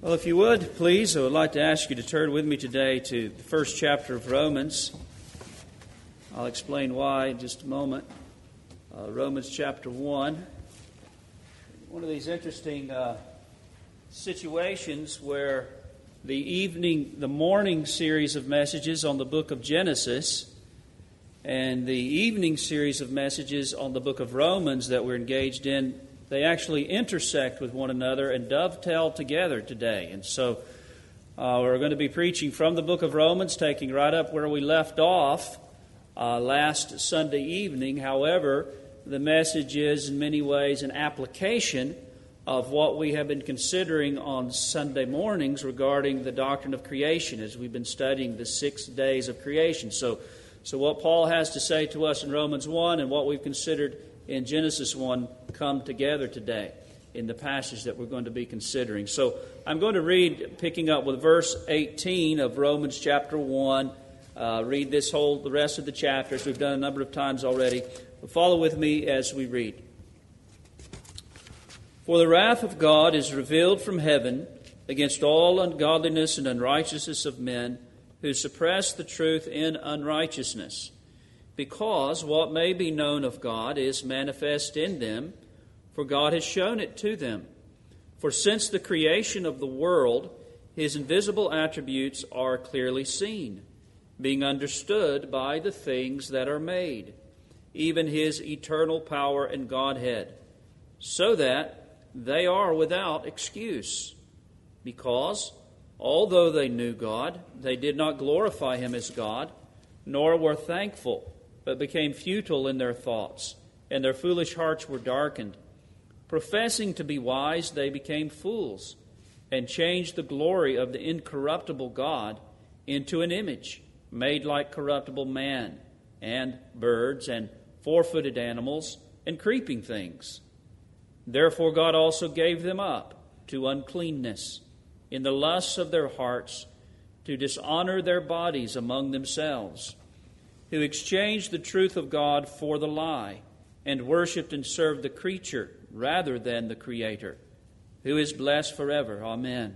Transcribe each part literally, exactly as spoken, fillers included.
Well, if you would, please, I would like to ask you to turn with me today to the first chapter of Romans. I'll explain why in just a moment. Uh, Romans chapter one. One of these interesting uh, situations where the evening, the morning series of messages on the book of Genesis and the evening series of messages on the book of Romans that we're engaged in, they actually intersect with one another and dovetail together today. And so uh, we're going to be preaching from the book of Romans, taking right up where we left off uh, last Sunday evening. However, the message is in many ways an application of what we have been considering on Sunday mornings regarding the doctrine of creation as we've been studying the six days of creation. So, so what Paul has to say to us in Romans one and what we've considered in Genesis one come together today in the passage that we're going to be considering. So I'm going to read, picking up with verse eighteen of Romans chapter one. Uh, read this whole, the rest of the chapter, as we've done a number of times already. But follow with me as we read. For the wrath of God is revealed from heaven against all ungodliness and unrighteousness of men who suppress the truth in unrighteousness, because what may be known of God is manifest in them, for God has shown it to them. For since the creation of the world, His invisible attributes are clearly seen, being understood by the things that are made, even His eternal power and Godhead, so that they are without excuse. Because, although they knew God, they did not glorify Him as God, nor were thankful, but became futile in their thoughts, and their foolish hearts were darkened. Professing to be wise, they became fools, and changed the glory of the incorruptible God into an image made like corruptible man, and birds, and four-footed animals, and creeping things. Therefore God also gave them up to uncleanness, in the lusts of their hearts, to dishonor their bodies among themselves, who exchanged the truth of God for the lie, and worshipped and served the creature rather than the Creator, who is blessed forever. Amen.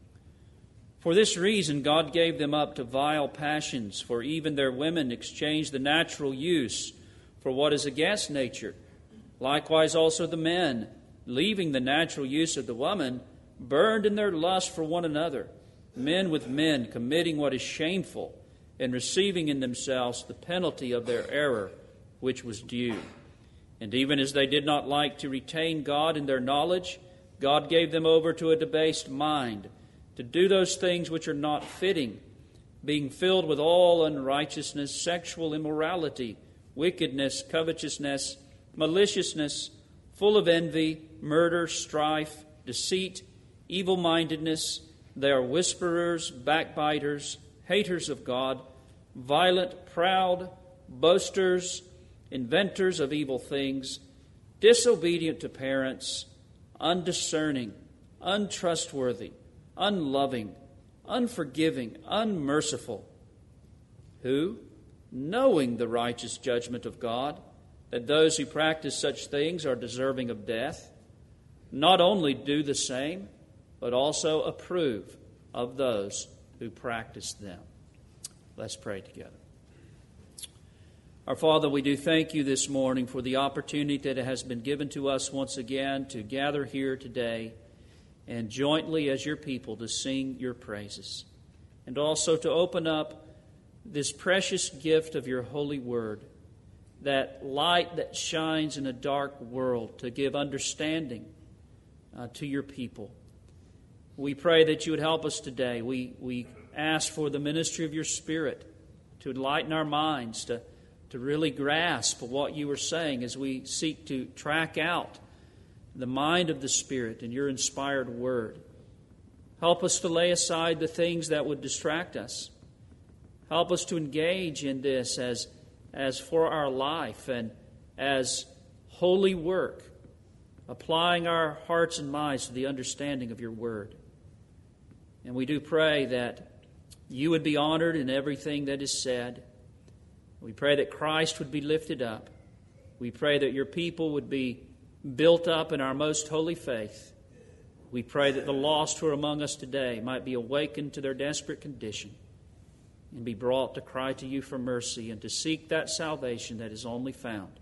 For this reason God gave them up to vile passions, for even their women exchanged the natural use for what is against nature. Likewise also the men, leaving the natural use of the woman, burned in their lust for one another, men with men, committing what is shameful, and receiving in themselves the penalty of their error, which was due. And even as they did not like to retain God in their knowledge, God gave them over to a debased mind, to do those things which are not fitting, being filled with all unrighteousness, sexual immorality, wickedness, covetousness, maliciousness, full of envy, murder, strife, deceit, evil-mindedness. They are whisperers, backbiters, haters of God, violent, proud, boasters, inventors of evil things, disobedient to parents, undiscerning, untrustworthy, unloving, unforgiving, unmerciful, who, knowing the righteous judgment of God, that those who practice such things are deserving of death, not only do the same, but also approve of those who practice them. Let's pray together. Our Father, we do thank you this morning for the opportunity that has been given to us once again to gather here today and jointly as your people to sing your praises, and also to open up this precious gift of your holy word, that light that shines in a dark world, to give understanding uh, to your people. We pray that you would help us today. We we ask for the ministry of your Spirit to enlighten our minds, to, to really grasp what you are saying as we seek to track out the mind of the Spirit and your inspired word. Help us to lay aside the things that would distract us. Help us to engage in this as, as for our life and as holy work, applying our hearts and minds to the understanding of your word. And we do pray that you would be honored in everything that is said. We pray that Christ would be lifted up. We pray that your people would be built up in our most holy faith. We pray that the lost who are among us today might be awakened to their desperate condition and be brought to cry to you for mercy and to seek that salvation that is only found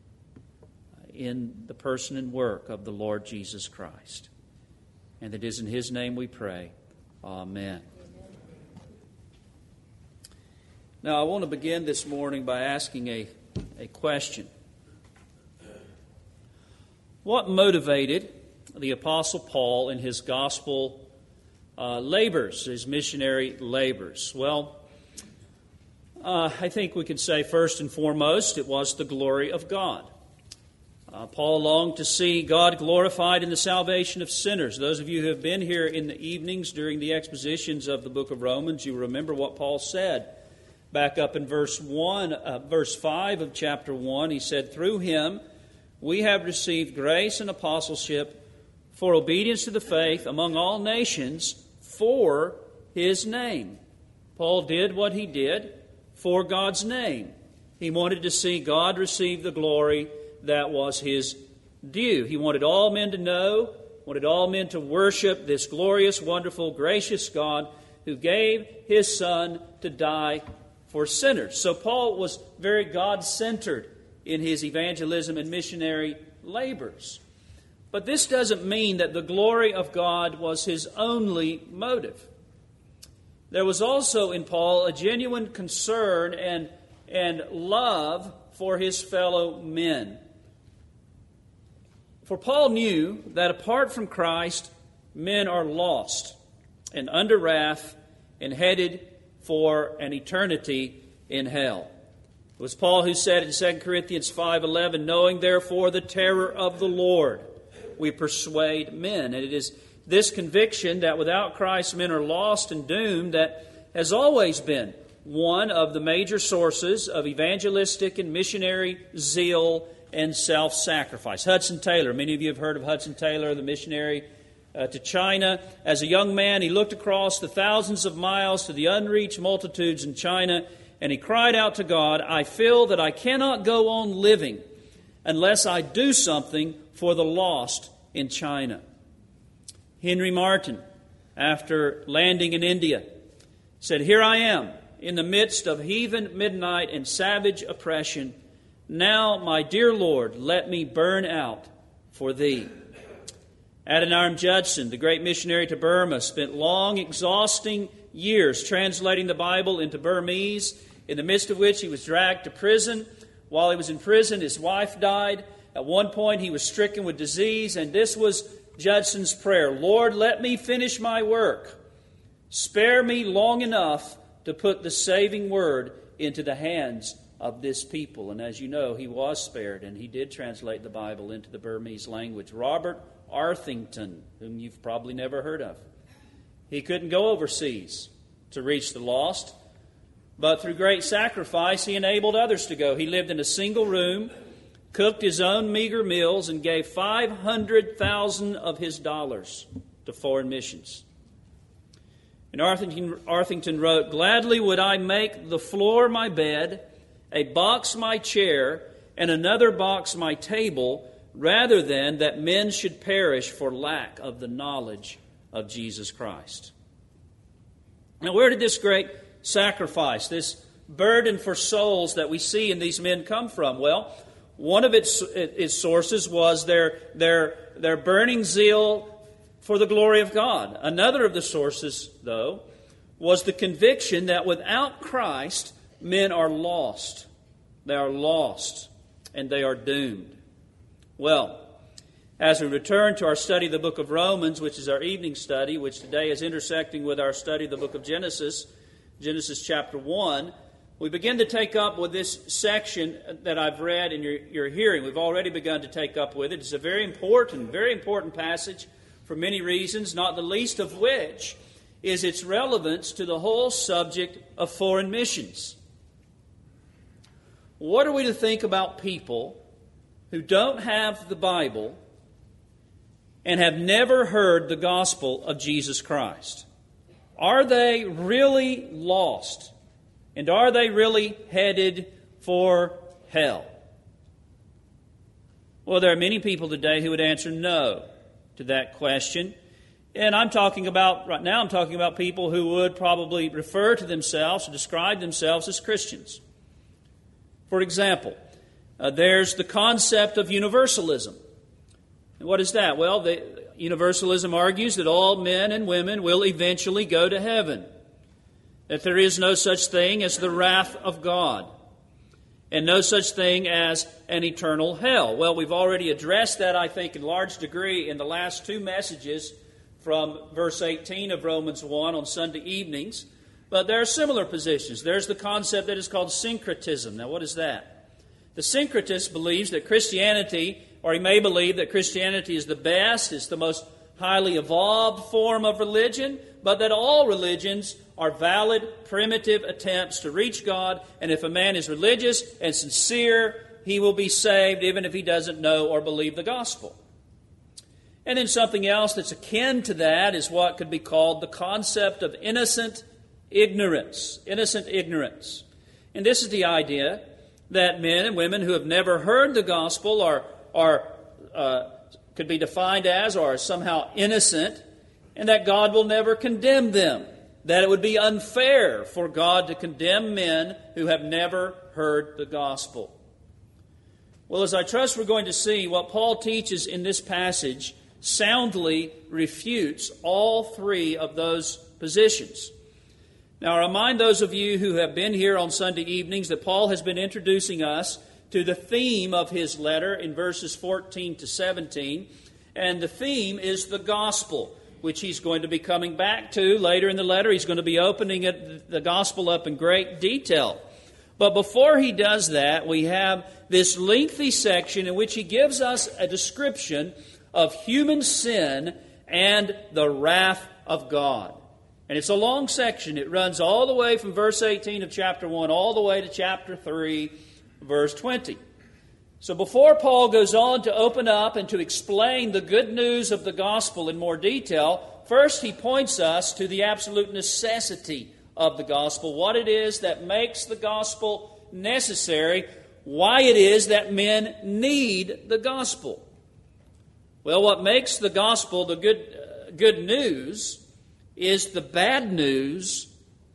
in the person and work of the Lord Jesus Christ. And it is in His name we pray. Amen. Now, I want to begin this morning by asking a, a question. What motivated the Apostle Paul in his gospel uh, labors, his missionary labors? Well, uh, I think we can say first and foremost it was the glory of God. Uh, Paul longed to see God glorified in the salvation of sinners. Those of you who have been here in the evenings during the expositions of the book of Romans, you remember what Paul said. Back up in verse one, uh, verse five of chapter one, he said, "Through him we have received grace and apostleship for obedience to the faith among all nations for His name." Paul did what he did for God's name. He wanted to see God receive the glory that was His due. He wanted all men to know, wanted all men to worship this glorious, wonderful, gracious God who gave His Son to die for sinners. So Paul was very God-centered in his evangelism and missionary labors. But this doesn't mean that the glory of God was his only motive. There was also in Paul a genuine concern and, and love for his fellow men. For Paul knew that apart from Christ, men are lost and under wrath and headed for an eternity in hell. It was Paul who said in Second Corinthians five eleven, "Knowing therefore the terror of the Lord, we persuade men." And it is this conviction that without Christ men are lost and doomed that has always been one of the major sources of evangelistic and missionary zeal and self-sacrifice. Hudson Taylor, many of you have heard of Hudson Taylor, the missionary uh, to China. As a young man, he looked across the thousands of miles to the unreached multitudes in China, and he cried out to God, "I feel that I cannot go on living unless I do something for the lost in China." Henry Martyn, after landing in India, said, "Here I am in the midst of heathen midnight and savage oppression. Now, my dear Lord, let me burn out for Thee." Adoniram Judson, the great missionary to Burma, spent long, exhausting years translating the Bible into Burmese, in the midst of which he was dragged to prison. While he was in prison, his wife died. At one point, he was stricken with disease, and this was Judson's prayer: "Lord, let me finish my work. Spare me long enough to put the saving word into the hands of this people." And as you know, he was spared, and he did translate the Bible into the Burmese language. Robert Arthington, whom you've probably never heard of. He couldn't go overseas to reach the lost, but through great sacrifice, he enabled others to go. He lived in a single room, cooked his own meager meals, and gave five hundred thousand of his dollars to foreign missions. And Arthington, Arthington wrote, "Gladly would I make the floor my bed, a box my chair, and another box my table, rather than that men should perish for lack of the knowledge of Jesus Christ." Now, where did this great sacrifice, this burden for souls that we see in these men come from? Well, one of its, its sources was their, their, their burning zeal for the glory of God. Another of the sources, though, was the conviction that without Christ, men are lost. They are lost, and they are doomed. Well, as we return to our study of the book of Romans, which is our evening study, which today is intersecting with our study of the book of Genesis, Genesis chapter one, we begin to take up with this section that I've read in your, your hearing. We've already begun to take up with it. It's a very important, very important passage for many reasons, not the least of which is its relevance to the whole subject of foreign missions. What are we to think about people who don't have the Bible and have never heard the gospel of Jesus Christ? Are they really lost? And are they really headed for hell? Well, there are many people today who would answer no to that question. And I'm talking about, right now I'm talking about people who would probably refer to themselves or describe themselves as Christians. For example, uh, there's the concept of universalism. And what is that? Well, the, universalism argues that all men and women will eventually go to heaven, that there is no such thing as the wrath of God, and no such thing as an eternal hell. Well, we've already addressed that, I think, in large degree in the last two messages from verse eighteen of Romans one on Sunday evenings. But there are similar positions. There's the concept that is called syncretism. Now, what is that? The syncretist believes that Christianity, or he may believe that Christianity is the best, is the most highly evolved form of religion, but that all religions are valid, primitive attempts to reach God, and if a man is religious and sincere, he will be saved even if he doesn't know or believe the gospel. And then something else that's akin to that is what could be called the concept of innocent ignorance. Innocent ignorance. And this is the idea that men and women who have never heard the gospel are, are uh, could be defined as or are somehow innocent, and that God will never condemn them. That it would be unfair for God to condemn men who have never heard the gospel. Well, as I trust we're going to see, what Paul teaches in this passage soundly refutes all three of those positions. Now, I remind those of you who have been here on Sunday evenings that Paul has been introducing us to the theme of his letter in verses fourteen to seventeen, and the theme is the gospel, which he's going to be coming back to later in the letter. He's going to be opening it, the gospel up in great detail. But before he does that, we have this lengthy section in which he gives us a description of human sin and the wrath of God. And it's a long section. It runs all the way from verse eighteen of chapter one all the way to chapter three, verse twenty. So before Paul goes on to open up and to explain the good news of the gospel in more detail, first he points us to the absolute necessity of the gospel, what it is that makes the gospel necessary, why it is that men need the gospel. Well, what makes the gospel the good, uh, good news is the bad news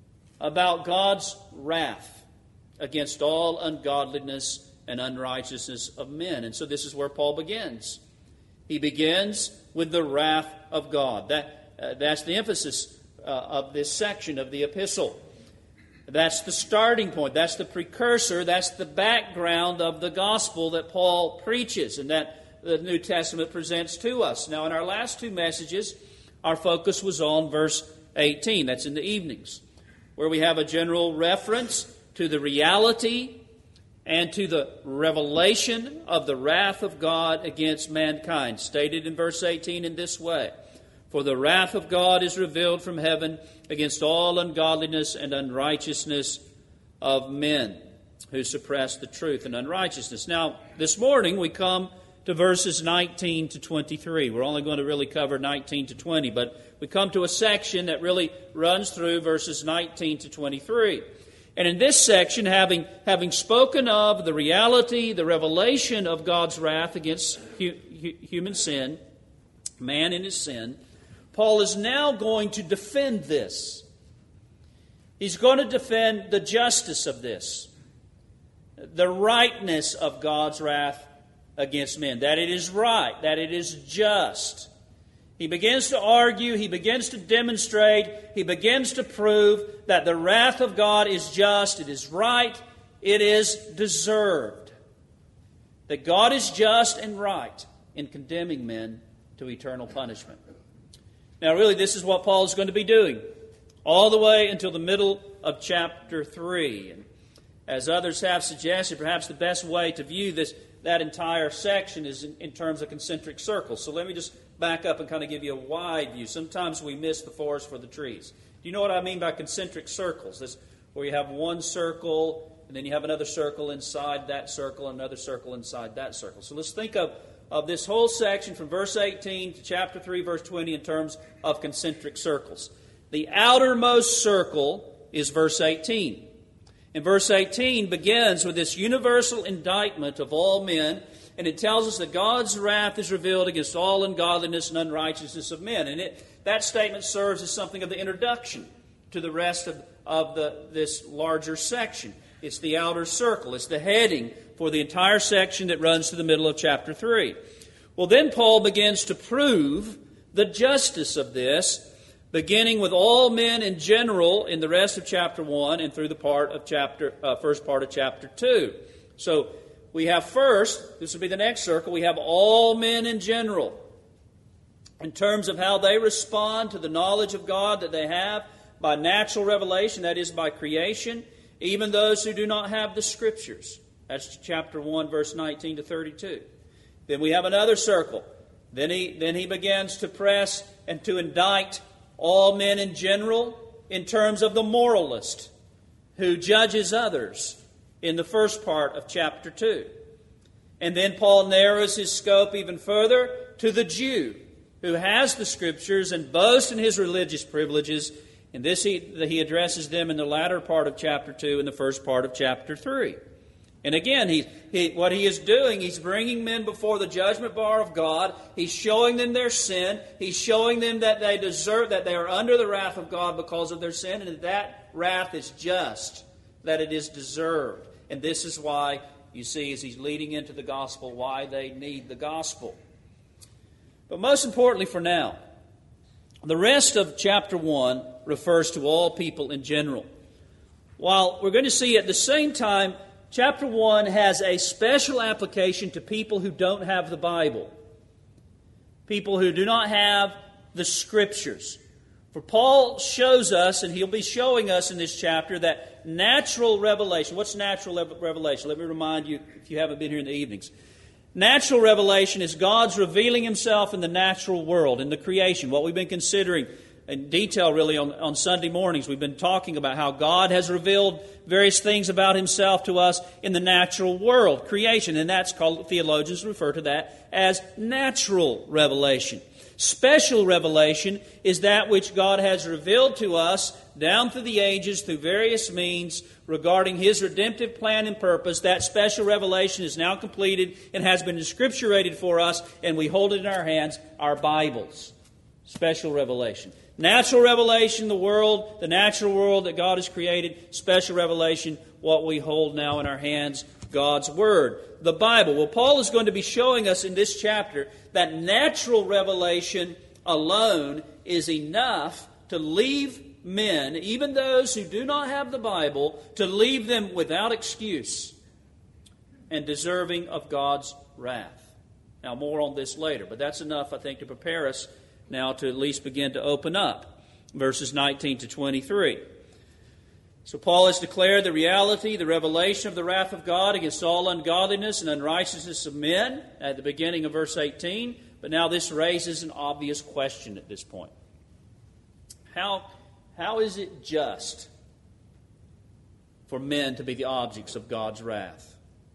about God's wrath against all ungodliness and unrighteousness of men. And so this is where Paul begins. He begins with the wrath of God. That, uh, that's the emphasis uh, of this section of the epistle. That's the starting point. That's the precursor. That's the background of the gospel that Paul preaches and that the New Testament presents to us. Now, in our last two messages, our focus was on verse eighteen. That's in the evenings, where we have a general reference to the reality and to the revelation of the wrath of God against mankind, stated in verse eighteen in this way: "For the wrath of God is revealed from heaven against all ungodliness and unrighteousness of men who suppress the truth and unrighteousness." Now, this morning we come to verses nineteen to twenty-three. We're only going to really cover nineteen to twenty, but we come to a section that really runs through verses nineteen to twenty-three. And in this section, having, having spoken of the reality, the revelation of God's wrath against hu- hu- human sin, man in his sin, Paul is now going to defend this. He's going to defend the justice of this, the rightness of God's wrath against men, that it is right, that it is just. He begins to argue, he begins to demonstrate, he begins to prove that the wrath of God is just, it is right, it is deserved. That God is just and right in condemning men to eternal punishment. Now, really, this is what Paul is going to be doing all the way until the middle of chapter three. And as others have suggested, perhaps the best way to view this that entire section is in, in terms of concentric circles. So let me just back up and kind of give you a wide view. Sometimes we miss the forest for the trees. Do you know what I mean by concentric circles? That's where you have one circle, and then you have another circle inside that circle, another circle inside that circle. So let's think of, of this whole section from verse eighteen to chapter three, verse twenty in terms of concentric circles. The outermost circle is verse eighteen. And verse eighteen begins with this universal indictment of all men, and it tells us that God's wrath is revealed against all ungodliness and unrighteousness of men. And it that statement serves as something of the introduction to the rest of, of the, this larger section. It's the outer circle. It's the heading for the entire section that runs to the middle of chapter three. Well, then Paul begins to prove the justice of this, beginning with all men in general in the rest of chapter one and through the part of chapter uh, first part of chapter two. So we have first, this will be the next circle, we have all men in general in terms of how they respond to the knowledge of God that they have by natural revelation, that is by creation, even those who do not have the Scriptures. That's chapter one, verse nineteen to thirty-two. Then we have another circle. Then he, then he begins to press and to indict all men in general in terms of the moralist who judges others in the first part of chapter two. And then Paul narrows his scope even further to the Jew who has the Scriptures and boasts in his religious privileges. And this he, he addresses them in the latter part of chapter two and the first part of chapter three. And again, he, he, what he is doing, he's bringing men before the judgment bar of God. He's showing them their sin. He's showing them that they deserve, that they are under the wrath of God because of their sin, and that that wrath is just, that it is deserved. And this is why, you see, as he's leading into the gospel, why they need the gospel. But most importantly for now, the rest of chapter one refers to all people in general. While we're going to see at the same time, chapter one has a special application to people who don't have the Bible. People who do not have the Scriptures. For Paul shows us, and he'll be showing us in this chapter, that natural revelation. What's natural revelation? Let me remind you, if you haven't been here in the evenings. Natural revelation is God's revealing Himself in the natural world, in the creation. What we've been considering in detail, really, on, on Sunday mornings. We've been talking about how God has revealed various things about Himself to us in the natural world, creation. And that's called, theologians refer to that as natural revelation. Special revelation is that which God has revealed to us down through the ages through various means regarding His redemptive plan and purpose. That special revelation is now completed and has been inscripturated for us, and we hold it in our hands, our Bibles. Special revelation. Natural revelation, the world, the natural world that God has created. Special revelation, what we hold now in our hands, God's Word, the Bible. Well, Paul is going to be showing us in this chapter that natural revelation alone is enough to leave men, even those who do not have the Bible, to leave them without excuse and deserving of God's wrath. Now, more on this later, but that's enough, I think, to prepare us now to at least begin to open up verses nineteen to twenty-three. So Paul has declared the reality, the revelation of the wrath of God against all ungodliness and unrighteousness of men at the beginning of verse eighteen. But now this raises an obvious question at this point. How, how is it just for men to be the objects of God's wrath?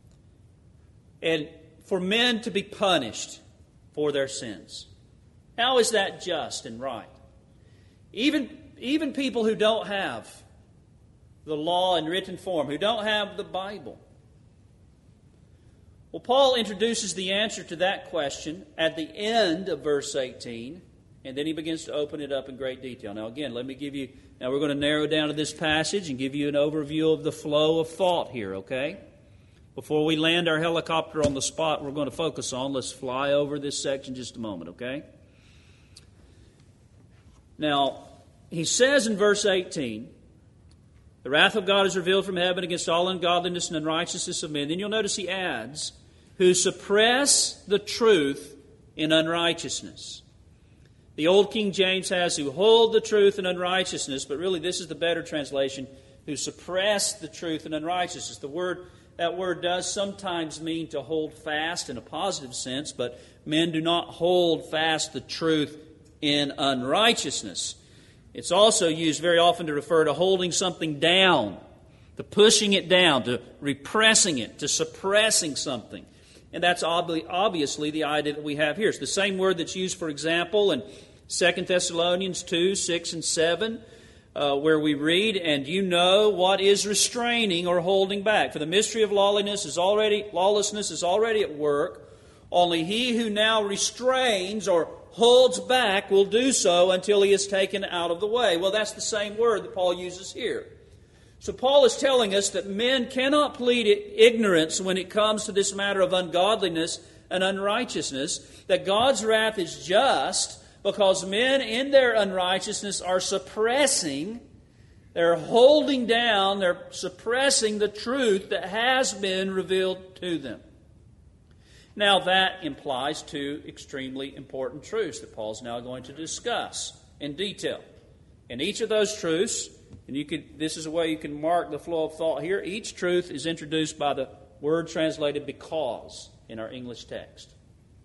And for men to be punished for their sins? How is that just and right? Even, even people who don't have the law in written form, who don't have the Bible. Well, Paul introduces the answer to that question at the end of verse eighteen, and then he begins to open it up in great detail. Now, again, let me give you, now we're going to narrow down to this passage and give you an overview of the flow of thought here, okay? Before we land our helicopter on the spot we're going to focus on, let's fly over this section just a moment, okay? Now, he says in verse eighteen, the wrath of God is revealed from heaven against all ungodliness and unrighteousness of men. Then you'll notice he adds, who suppress the truth in unrighteousness. The old King James has, who hold the truth in unrighteousness, but really this is the better translation, who suppress the truth in unrighteousness. The word, that word does sometimes mean to hold fast in a positive sense, but men do not hold fast the truth in unrighteousness. It's also used very often to refer to holding something down, to pushing it down, to repressing it, to suppressing something. And that's obviously the idea that we have here. It's the same word that's used, for example, in Second Thessalonians two, six, and seven, uh, where we read, and you know what is restraining or holding back. For the mystery of lawlessness is already, lawlessness is already at work. Only he who now restrains or holds back will do so until he is taken out of the way. Well, that's the same word that Paul uses here. So Paul is telling us that men cannot plead ignorance when it comes to this matter of ungodliness and unrighteousness, that God's wrath is just because men in their unrighteousness are suppressing, they're holding down, they're suppressing the truth that has been revealed to them. Now that implies two extremely important truths that Paul's now going to discuss in detail. In each of those truths, and you could, this is a way you can mark the flow of thought here, each truth is introduced by the word translated because in our English text.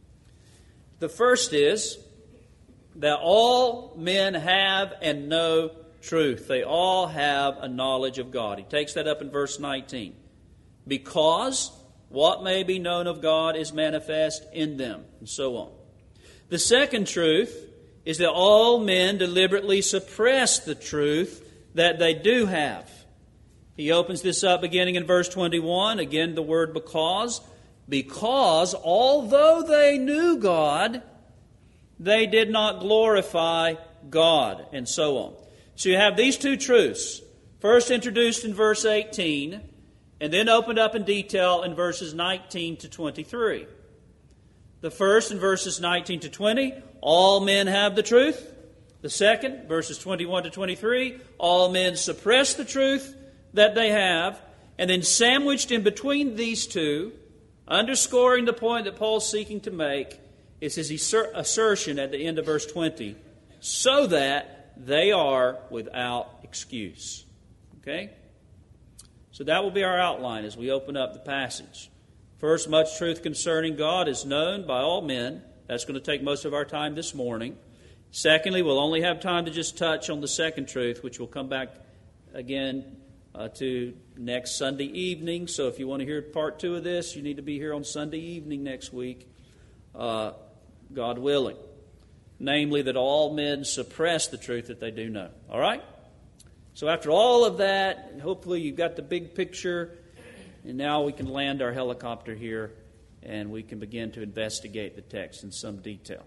The first is that all men have and know truth. They all have a knowledge of God. He takes that up in verse nineteen. Because what may be known of God is manifest in them, and so on. The second truth is that all men deliberately suppress the truth that they do have. He opens this up beginning in verse twenty-one. Again, the word because. Because although they knew God, they did not glorify God, and so on. So you have these two truths, first introduced in verse eighteen, and then opened up in detail in verses nineteen to twenty-three. The first in verses nineteen to twenty, all men have the truth. The second, verses twenty-one to twenty-three, all men suppress the truth that they have. And then sandwiched in between these two, underscoring the point that Paul's seeking to make, is his assertion at the end of verse twenty, so that they are without excuse. Okay? So that will be our outline as we open up the passage. First, much truth concerning God is known by all men. That's going to take most of our time this morning. Secondly, we'll only have time to just touch on the second truth, which we'll come back again uh, to next Sunday evening. So if you want to hear part two of this, you need to be here on Sunday evening next week, uh, God willing. Namely, that all men suppress the truth that they do know. All right? So after all of that, hopefully you've got the big picture, and now we can land our helicopter here and we can begin to investigate the text in some detail.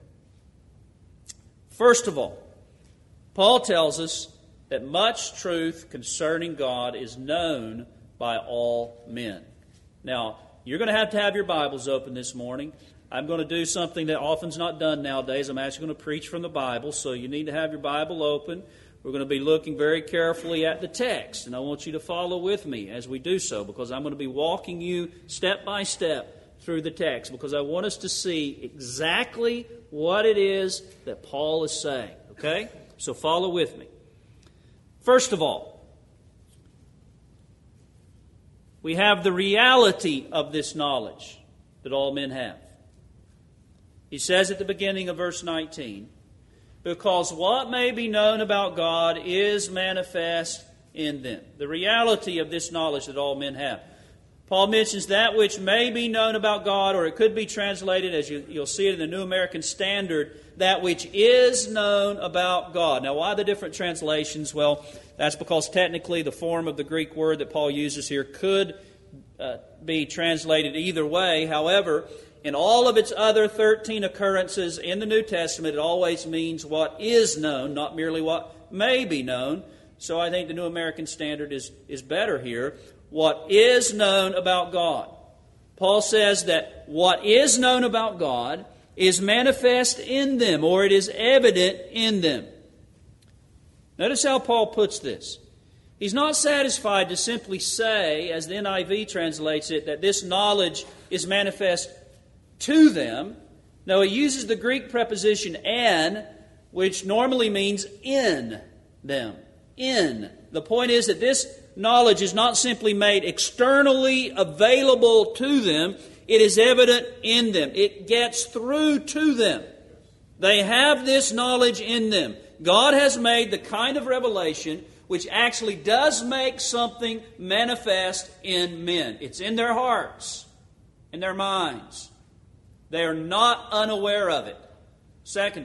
First of all, Paul tells us that much truth concerning God is known by all men. Now, you're going to have to have your Bibles open this morning. I'm going to do something that often's not done nowadays. I'm actually going to preach from the Bible, so you need to have your Bible open. We're going to be looking very carefully at the text, and I want you to follow with me as we do so, because I'm going to be walking you step by step through the text, because I want us to see exactly what it is that Paul is saying. Okay? So follow with me. First of all, we have the reality of this knowledge that all men have. He says at the beginning of verse nineteen, because what may be known about God is manifest in them. The reality of this knowledge that all men have. Paul mentions that which may be known about God, or it could be translated, as you, you'll see it in the New American Standard, that which is known about God. Now, why the different translations? Well, that's because technically the form of the Greek word that Paul uses here could uh, be translated either way. However, in all of its other thirteen occurrences in the New Testament, it always means what is known, not merely what may be known. So I think the New American Standard is, is better here. What is known about God. Paul says that what is known about God is manifest in them, or it is evident in them. Notice how Paul puts this. He's not satisfied to simply say, as the N I V translates it, that this knowledge is manifest to them. No, he uses the Greek preposition "en," which normally means in them. In. The point is that this knowledge is not simply made externally available to them. It is evident in them. It gets through to them. They have this knowledge in them. God has made the kind of revelation which actually does make something manifest in men. It's in their hearts, in their minds. They are not unaware of it. Secondly,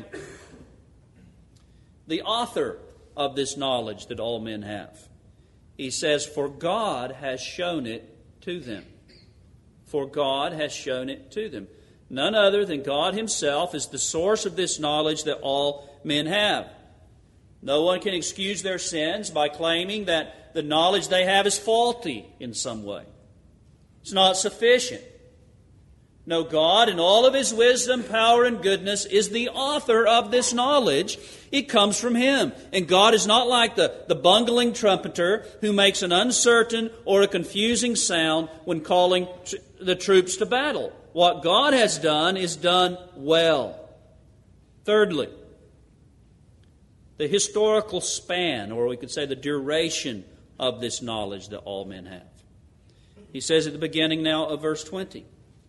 the author of this knowledge that all men have. He says, for God has shown it to them. For God has shown it to them. None other than God Himself is the source of this knowledge that all men have. No one can excuse their sins by claiming that the knowledge they have is faulty in some way. It's not sufficient. No, God, in all of His wisdom, power, and goodness, is the author of this knowledge. It comes from Him. And God is not like the, the bungling trumpeter who makes an uncertain or a confusing sound when calling tr- the troops to battle. What God has done is done well. Thirdly, the historical span, or we could say the duration of this knowledge that all men have. He says at the beginning now of verse twenty,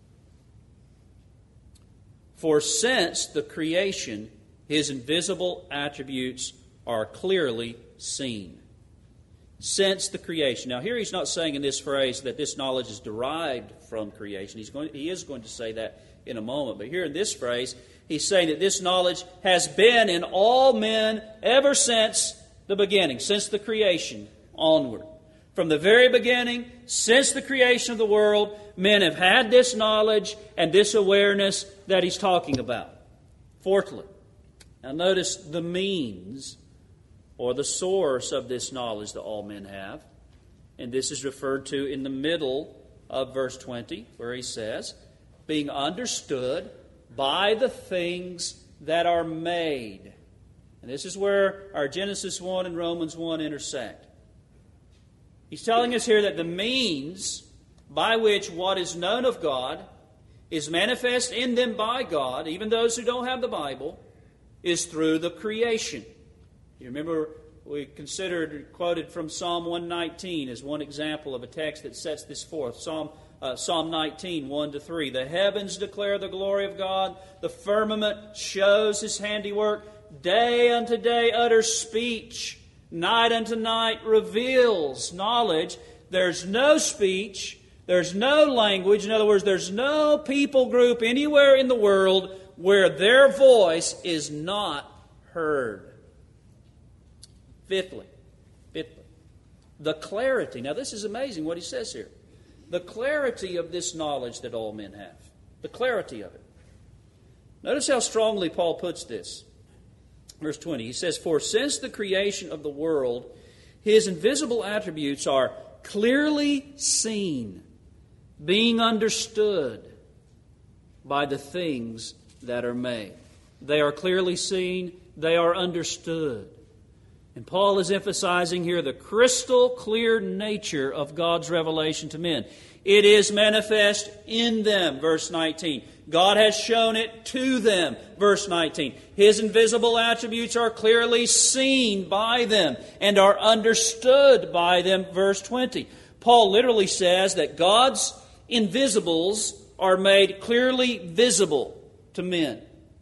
"For since the creation, His invisible attributes are clearly seen." Since the creation. Now here he's not saying in this phrase that this knowledge is derived from creation. He's going, he is going to say that in a moment. But here in this phrase, he's saying that this knowledge has been in all men ever since the beginning, since the creation onward. From the very beginning, since the creation of the world, men have had this knowledge and this awareness that he's talking about. Fourthly, now notice the means or the source of this knowledge that all men have. And this is referred to in the middle of verse twenty, where he says, being understood by the things that are made. And this is where our Genesis one and Romans one intersect. He's telling us here that the means by which what is known of God is manifest in them by God, even those who don't have the Bible, is through the creation. You remember we considered, quoted from Psalm one nineteen as one example of a text that sets this forth. Psalm uh, Psalm nineteen, one to three. "The heavens declare the glory of God. The firmament shows His handiwork. Day unto day utters speech. Night unto night reveals knowledge." There's no speech. There's no language. In other words, there's no people group anywhere in the world where their voice is not heard. Fifthly, fifthly, the clarity. Now this is amazing what he says here. The clarity of this knowledge that all men have. The clarity of it. Notice how strongly Paul puts this. Verse twenty, he says, "For since the creation of the world, His invisible attributes are clearly seen, being understood by the things that are made." They are clearly seen, they are understood. And Paul is emphasizing here the crystal clear nature of God's revelation to men. It is manifest in them, verse nineteen. God has shown it to them, verse nineteen. His invisible attributes are clearly seen by them and are understood by them, verse twenty. Paul literally says that God's invisibles are made clearly visible to men.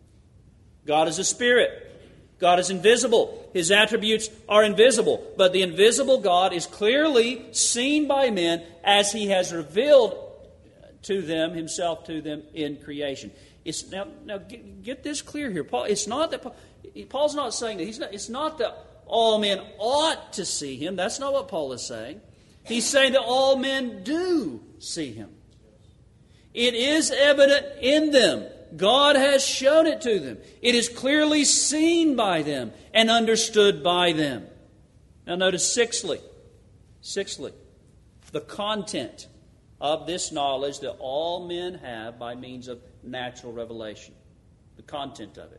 God is a spirit. God is invisible. His attributes are invisible. But the invisible God is clearly seen by men as He has revealed to them, Himself to them in creation. It's, now, now get, get this clear here. Paul, it's not that Paul's not saying that he's not, it's not that all men ought to see Him. That's not what Paul is saying. He's saying that all men do see Him. It is evident in them. God has shown it to them. It is clearly seen by them and understood by them. Now notice sixthly, sixthly, the content of this knowledge that all men have by means of natural revelation. The content of it.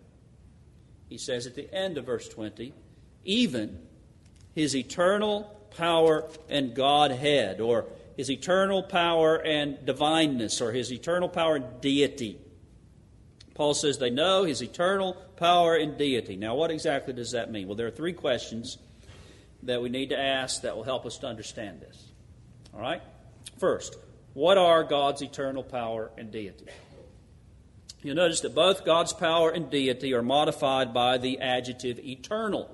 He says at the end of verse twenty, even His eternal power and Godhead, or His eternal power and divineness, or His eternal power and deity. Paul says they know His eternal power and deity. Now, what exactly does that mean? Well, there are three questions that we need to ask that will help us to understand this. All right? First, what are God's eternal power and deity? You'll notice that both God's power and deity are modified by the adjective eternal.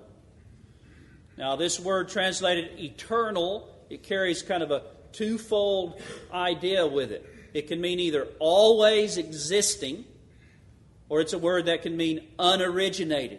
Now, this word translated eternal, it carries kind of a twofold idea with it. It can mean either always existing, or it's a word that can mean unoriginated.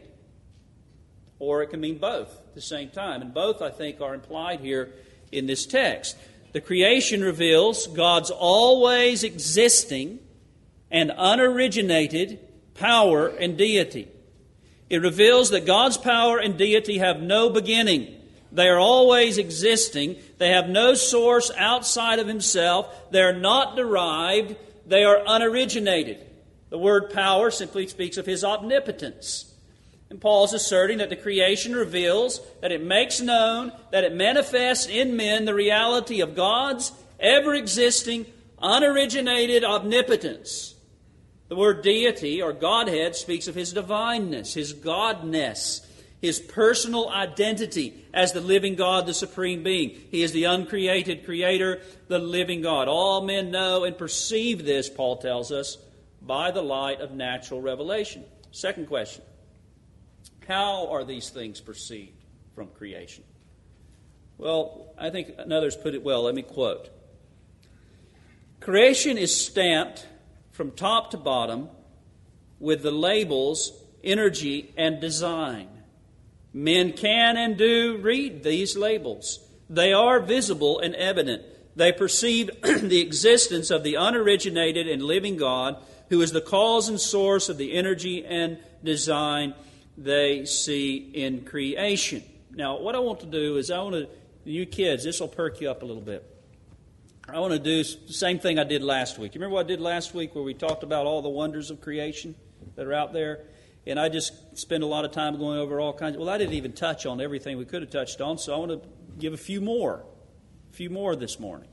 Or it can mean both at the same time. And both, I think, are implied here in this text. The creation reveals God's always existing and unoriginated power and deity. It reveals that God's power and deity have no beginning. They are always existing. They have no source outside of Himself. They are not derived. They are unoriginated. The word power simply speaks of His omnipotence. And Paul is asserting that the creation reveals, that it makes known, that it manifests in men the reality of God's ever-existing, unoriginated omnipotence. The word deity or Godhead speaks of His divineness, His godness, His personal identity as the living God, the supreme being. He is the uncreated creator, the living God. All men know and perceive this, Paul tells us, by the light of natural revelation. Second question. How are these things perceived from creation? Well, I think others put it well. Let me quote. Creation is stamped from top to bottom with the labels energy and design. Men can and do read these labels. They are visible and evident. They perceive the existence of the unoriginated and living God, who is the cause and source of the energy and design they see in creation. Now, what I want to do is I want to, you kids, this will perk you up a little bit. I want to do the same thing I did last week. You remember what I did last week where we talked about all the wonders of creation that are out there? And I just spent a lot of time going over all kinds of, well, I didn't even touch on everything we could have touched on, so I want to give a few more, a few more this morning.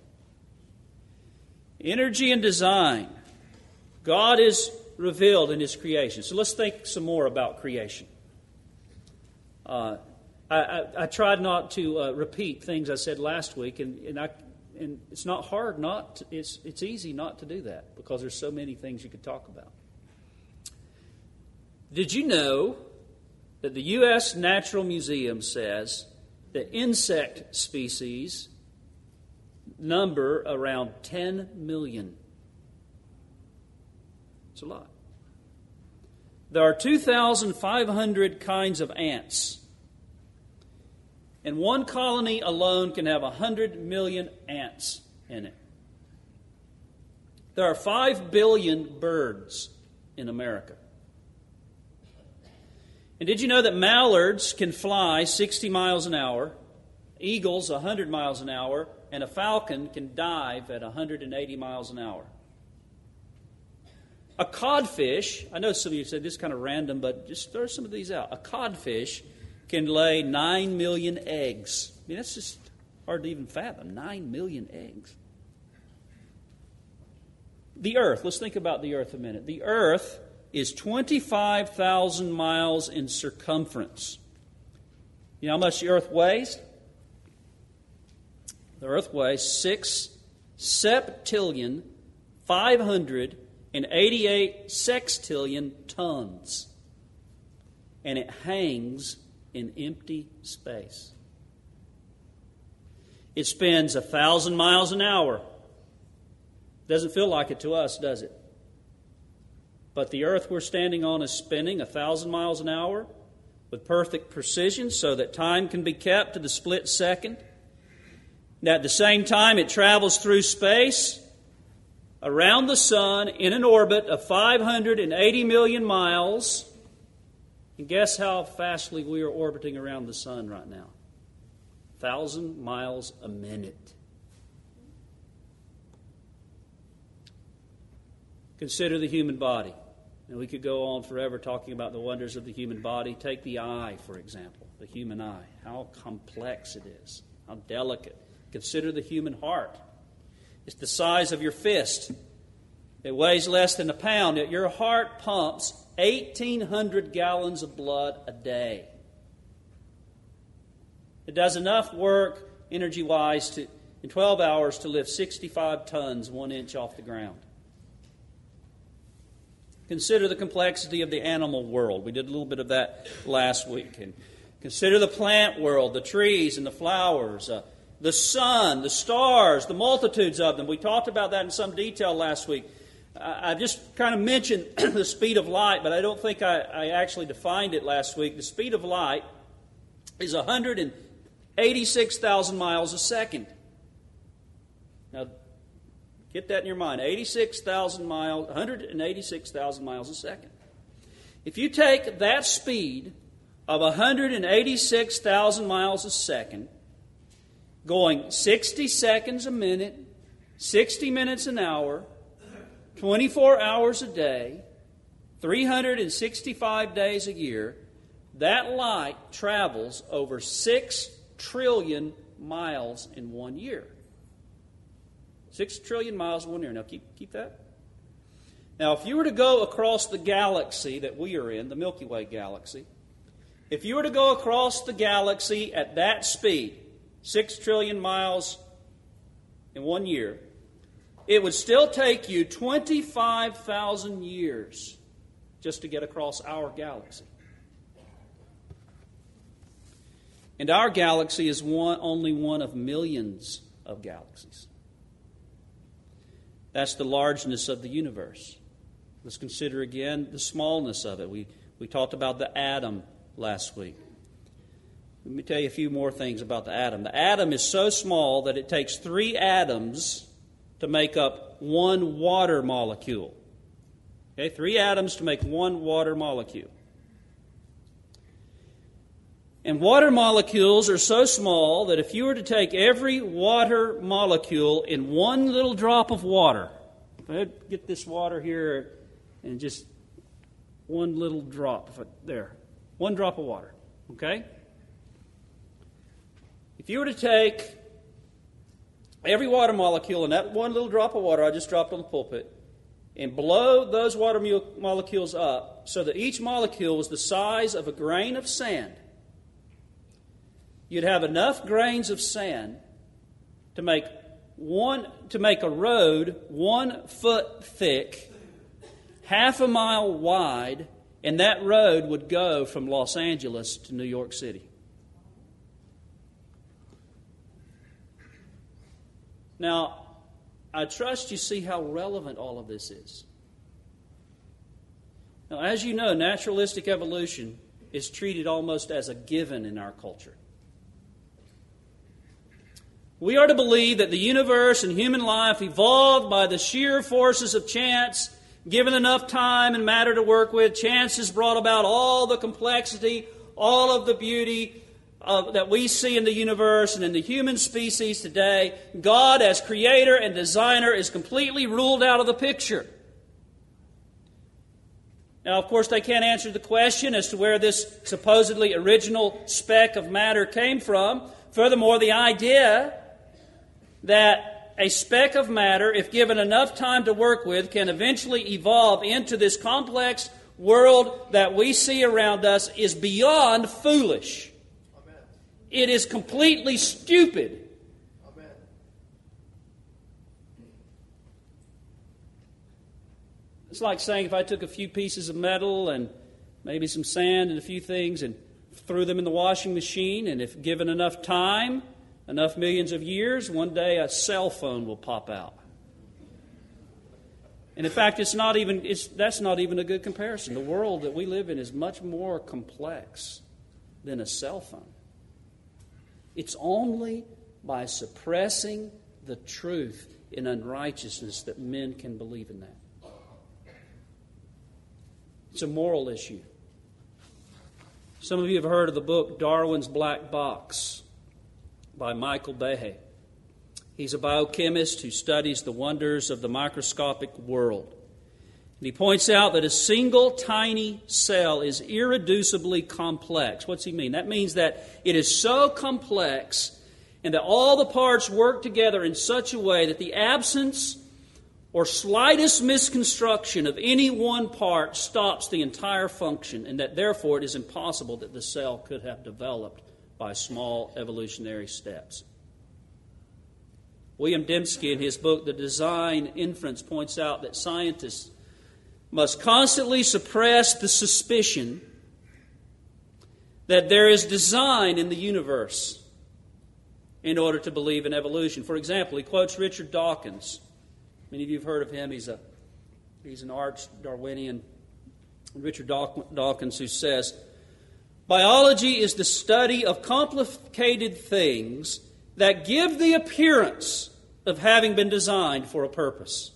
Energy and design. God is revealed in His creation. So let's think some more about creation. Uh, I, I, I tried not to uh, repeat things I said last week, and, and I and it's not hard not to, it's it's easy not to do that because there's so many things you could talk about. Did you know that the U S Natural Museum says that insect species number around ten million? It's a lot. There are two thousand five hundred kinds of ants. And one colony alone can have one hundred million ants in it. There are five billion birds in America. And did you know that mallards can fly sixty miles an hour, eagles one hundred miles an hour, and a falcon can dive at one hundred eighty miles an hour? A codfish, I know some of you said this is kind of random, but just throw some of these out. A codfish can lay nine million eggs. I mean, that's just hard to even fathom. nine million eggs. The earth, let's think about the earth a minute. The earth is twenty-five thousand miles in circumference. You know how much the earth weighs? The earth weighs six septillion, five hundred eighty-eight sextillion tons. And it hangs in empty space. It spins a thousand miles an hour. Doesn't feel like it to us, does it? But the earth we're standing on is spinning a thousand miles an hour with perfect precision so that time can be kept to the split second. And at the same time, it travels through space around the sun in an orbit of five hundred eighty million miles. And guess how fastly we are orbiting around the sun right now? one thousand miles a minute. Consider the human body. And we could go on forever talking about the wonders of the human body. Take the eye, for example, the human eye. How complex it is, how delicate. Consider the human heart. It's the size of your fist. It weighs less than a pound, yet your heart pumps eighteen hundred gallons of blood a day. It does enough work, energy-wise, to in twelve hours to lift sixty-five tons, one inch off the ground. Consider the complexity of the animal world. We did a little bit of that last week. And consider the plant world, the trees and the flowers, uh, the sun, the stars, the multitudes of them. We talked about that in some detail last week. I just kind of mentioned the speed of light, but I don't think I, I actually defined it last week. The speed of light is one hundred eighty-six thousand miles a second. Now, Get that in your mind. eighty-six thousand miles, one hundred eighty-six thousand miles a second. If you take that speed of one hundred eighty-six thousand miles a second, going sixty seconds a minute, sixty minutes an hour, twenty-four hours a day, three hundred sixty-five days a year, that light travels over six trillion miles in one year. Six trillion miles in one year. Now, keep, keep that. Now, if you were to go across the galaxy that we are in, the Milky Way galaxy, if you were to go across the galaxy at that speed, six trillion miles in one year, it would still take you twenty-five thousand years just to get across our galaxy. And our galaxy is one, only one of millions of galaxies. That's the largeness of the universe. Let's consider again the smallness of it. We, we talked about the atom last week. Let me tell you a few more things about the atom. The atom is so small that it takes three atoms to make up one water molecule. Okay, three atoms to make one water molecule. And water molecules are so small that if you were to take every water molecule in one little drop of water, if I get this water here and just one little drop, there, one drop of water, okay? If you were to take every water molecule in that one little drop of water I just dropped on the pulpit and blow those water molecules up so that each molecule was the size of a grain of sand, you'd have enough grains of sand to make one to make a road one foot thick, half a mile wide, and that road would go from Los Angeles to New York City. Now, I trust you see how relevant all of this is. Now, as you know, naturalistic evolution is treated almost as a given in our culture. We are to believe that the universe and human life evolved by the sheer forces of chance. Given enough time and matter to work with, chance has brought about all the complexity, all of the beauty of, that we see in the universe and in the human species today. God, as creator and designer, is completely ruled out of the picture. Now, of course, they can't answer the question as to where this supposedly original speck of matter came from. Furthermore, the idea that a speck of matter, if given enough time to work with, can eventually evolve into this complex world that we see around us is beyond foolish. Amen. It is completely stupid. Amen. It's like saying if I took a few pieces of metal and maybe some sand and a few things and threw them in the washing machine, and if given enough time, enough millions of years, one day a cell phone will pop out. And in fact, it's not even it's that's not even a good comparison. The world that we live in is much more complex than a cell phone. It's only by suppressing the truth in unrighteousness that men can believe in that. It's a moral issue. Some of you have heard of the book Darwin's Black Box by Michael Behe. He's a biochemist who studies the wonders of the microscopic world. And he points out that a single tiny cell is irreducibly complex. What's he mean? That means that it is so complex and that all the parts work together in such a way that the absence or slightest misconstruction of any one part stops the entire function, and that therefore it is impossible that the cell could have developed by small evolutionary steps. William Dembski, in his book, The Design Inference, points out that scientists must constantly suppress the suspicion that there is design in the universe in order to believe in evolution. For example, he quotes Richard Dawkins. Many of you have heard of him. He's a he's an arch Darwinian, Richard Dawkins, who says, "Biology is the study of complicated things that give the appearance of having been designed for a purpose.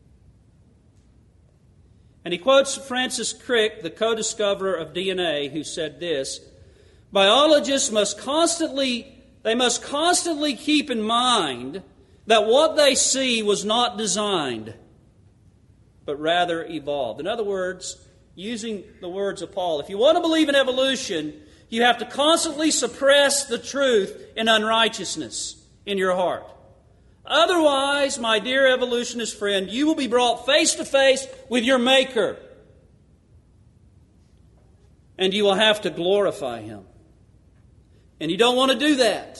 And he quotes Francis Crick, the co-discoverer of D N A, who said this: biologists must constantly, they must constantly keep in mind that what they see was not designed, but rather evolved. In other words, using the words of Paul, if you want to believe in evolution, you have to constantly suppress the truth in unrighteousness in your heart. Otherwise, my dear evolutionist friend, you will be brought face to face with your Maker. And you will have to glorify Him. And you don't want to do that.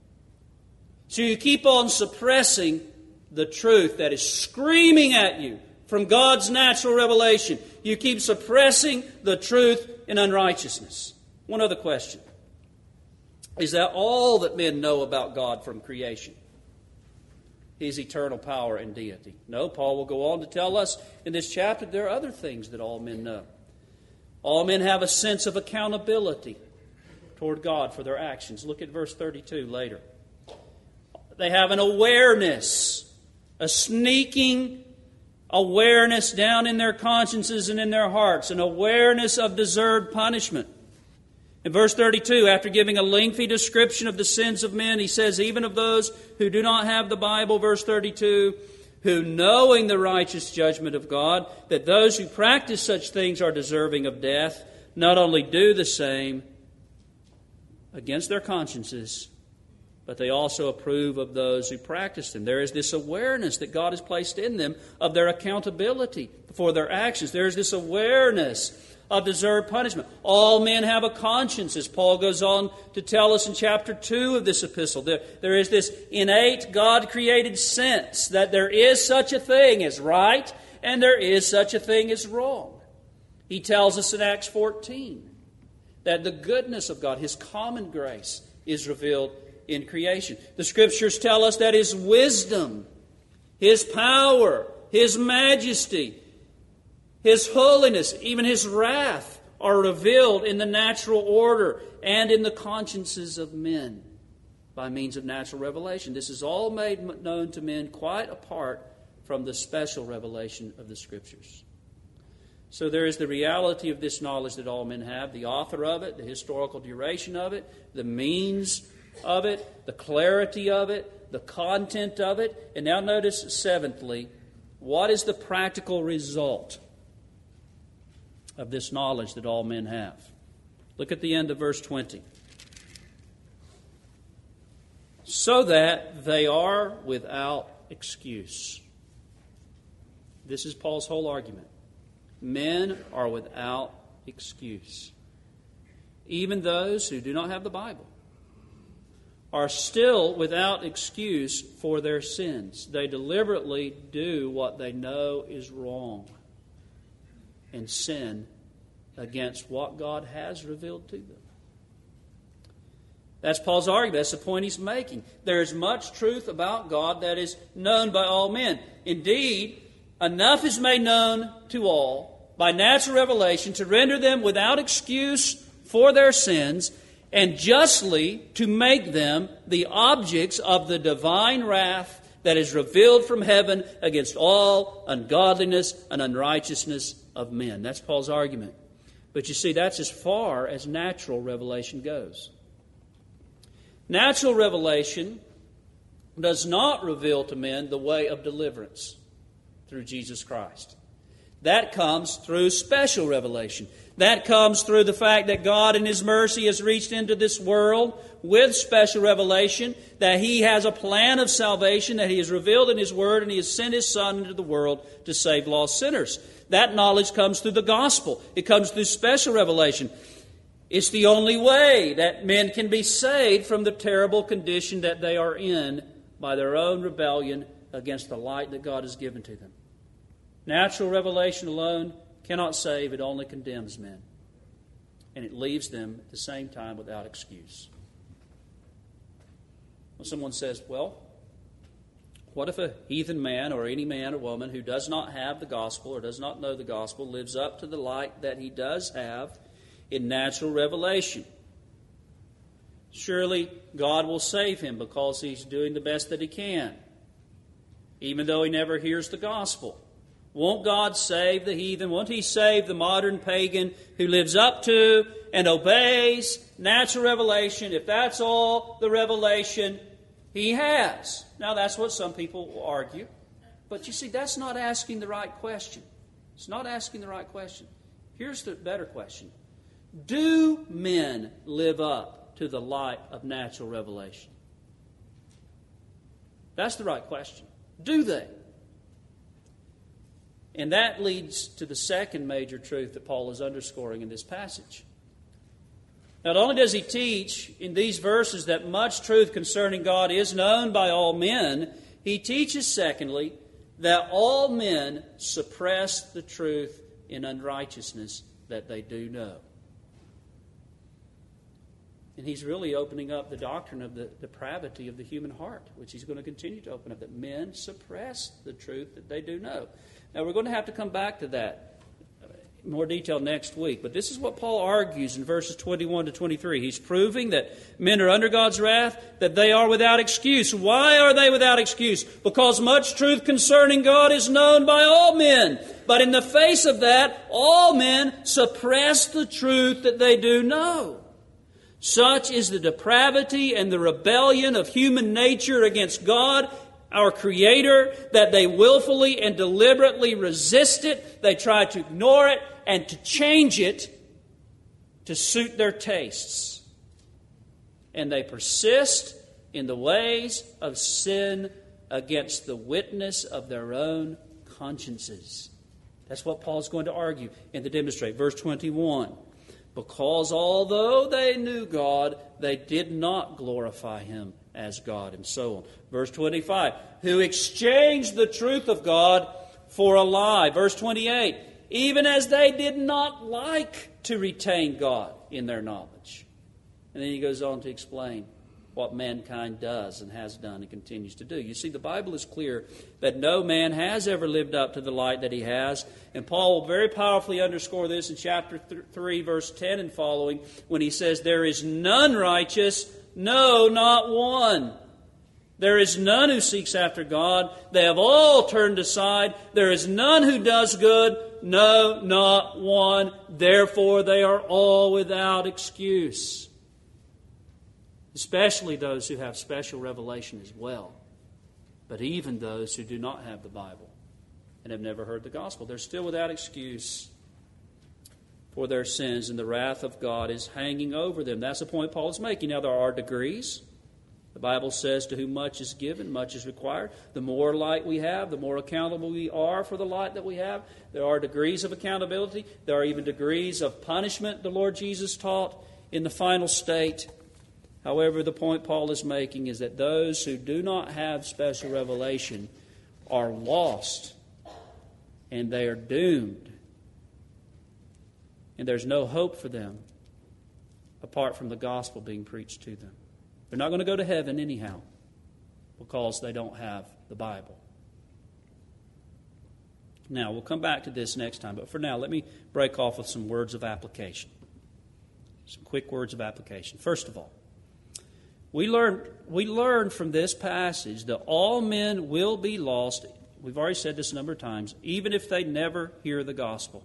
So you keep on suppressing the truth that is screaming at you from God's natural revelation. You keep suppressing the truth in unrighteousness. One other question. Is that all that men know about God from creation? His eternal power and deity? No, Paul will go on to tell us in this chapter there are other things that all men know. All men have a sense of accountability toward God for their actions. Look at verse thirty-two later. They have an awareness, a sneaking awareness down in their consciences and in their hearts, an awareness of deserved punishment. In verse thirty-two, after giving a lengthy description of the sins of men, he says, even of those who do not have the Bible, verse thirty-two, who knowing the righteous judgment of God, that those who practice such things are deserving of death, not only do the same against their consciences, but they also approve of those who practice them. There is this awareness that God has placed in them of their accountability for their actions. There is this awareness of deserved punishment. All men have a conscience, as Paul goes on to tell us in chapter two of this epistle. There, there is this innate God-created sense that there is such a thing as right and there is such a thing as wrong. He tells us in Acts fourteen that the goodness of God, His common grace, is revealed in creation. The Scriptures tell us that His wisdom, His power, His majesty, His holiness, even His wrath are revealed in the natural order and in the consciences of men by means of natural revelation. This is all made known to men quite apart from the special revelation of the Scriptures. So there is the reality of this knowledge that all men have, the author of it, the historical duration of it, the means of it, the clarity of it, the content of it. And now notice, seventhly, what is the practical result of this knowledge that all men have? Look at the end of verse twenty. So that they are without excuse. This is Paul's whole argument. Men are without excuse. Even those who do not have the Bible are still without excuse for their sins. They deliberately do what they know is wrong and sin against what God has revealed to them. That's Paul's argument. That's the point he's making. There is much truth about God that is known by all men. Indeed, enough is made known to all by natural revelation to render them without excuse for their sins and justly to make them the objects of the divine wrath that is revealed from heaven against all ungodliness and unrighteousness of men. That's Paul's argument. But you see, that's as far as natural revelation goes. Natural revelation does not reveal to men the way of deliverance through Jesus Christ. That comes through special revelation. That comes through the fact that God in His mercy has reached into this world with special revelation, that He has a plan of salvation that He has revealed in His Word, and He has sent His Son into the world to save lost sinners. That knowledge comes through the gospel. It comes through special revelation. It's the only way that men can be saved from the terrible condition that they are in by their own rebellion against the light that God has given to them. Natural revelation alone cannot save. It only condemns men. And it leaves them at the same time without excuse. Well, someone says, well, what if a heathen man or any man or woman who does not have the gospel or does not know the gospel lives up to the light that he does have in natural revelation? Surely God will save him because he's doing the best that he can. even though he never hears the gospel. Won't God save the heathen? Won't He save the modern pagan who lives up to and obeys natural revelation if that's all the revelation He has? Now, that's what some people will argue. But you see, that's not asking the right question. It's not asking the right question. Here's the better question. Do men live up to the light of natural revelation? That's the right question. Do they? And that leads to the second major truth that Paul is underscoring in this passage. Not only does he teach in these verses that much truth concerning God is known by all men, he teaches, secondly, that all men suppress the truth in unrighteousness that they do know. And he's really opening up the doctrine of the depravity of the human heart, which he's going to continue to open up, that men suppress the truth that they do know. Now, we're going to have to come back to that in more detail next week. But this is what Paul argues in verses twenty-one to twenty-three. He's proving that men are under God's wrath, that they are without excuse. Why are they without excuse? Because much truth concerning God is known by all men. But in the face of that, all men suppress the truth that they do know. Such is the depravity and the rebellion of human nature against God, our Creator, that they willfully and deliberately resist it. They try to ignore it and to change it to suit their tastes. And they persist in the ways of sin against the witness of their own consciences. That's what Paul's going to argue and to demonstrate. Verse twenty-one. Because although they knew God, they did not glorify Him as God, and so on. Verse twenty-five, who exchanged the truth of God for a lie. Verse twenty-eight, even as they did not like to retain God in their knowledge. And then he goes on to explain what mankind does and has done and continues to do. You see, the Bible is clear that no man has ever lived up to the light that he has. And Paul will very powerfully underscore this in chapter three, verse ten and following, when he says, there is none righteous, no, not one. There is none who seeks after God. They have all turned aside. There is none who does good, no, not one. Therefore, they are all without excuse. Especially those who have special revelation as well. But even those who do not have the Bible and have never heard the gospel, they're still without excuse for their sins, and the wrath of God is hanging over them. That's the point Paul is making. Now, there are degrees. The Bible says, to whom much is given, much is required. The more light we have, the more accountable we are for the light that we have. There are degrees of accountability. There are even degrees of punishment, the Lord Jesus taught in the final state. However, the point Paul is making is that those who do not have special revelation are lost, and they are doomed. And there's no hope for them apart from the gospel being preached to them. They're not going to go to heaven anyhow because they don't have the Bible. Now, we'll come back to this next time, but for now, let me break off with some words of application. Some quick words of application. First of all, we learn, we learn from this passage that all men will be lost. We've already said this a number of times, even if they never hear the gospel.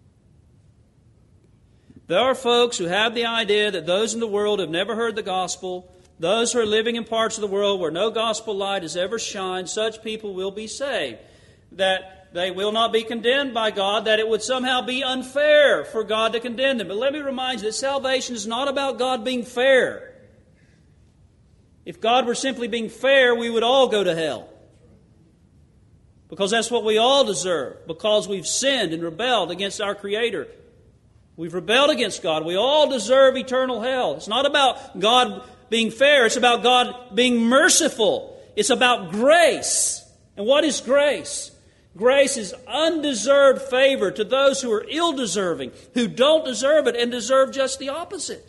There are folks who have the idea that those in the world have never heard the gospel. Those who are living in parts of the world where no gospel light has ever shined, such people will be saved. That they will not be condemned by God, that it would somehow be unfair for God to condemn them. But let me remind you that salvation is not about God being fair. If God were simply being fair, we would all go to hell. Because that's what we all deserve. Because we've sinned and rebelled against our Creator. We've rebelled against God. We all deserve eternal hell. It's not about God being fair. It's about God being merciful. It's about grace. And what is grace? Grace is undeserved favor to those who are ill-deserving, who don't deserve it and deserve just the opposite.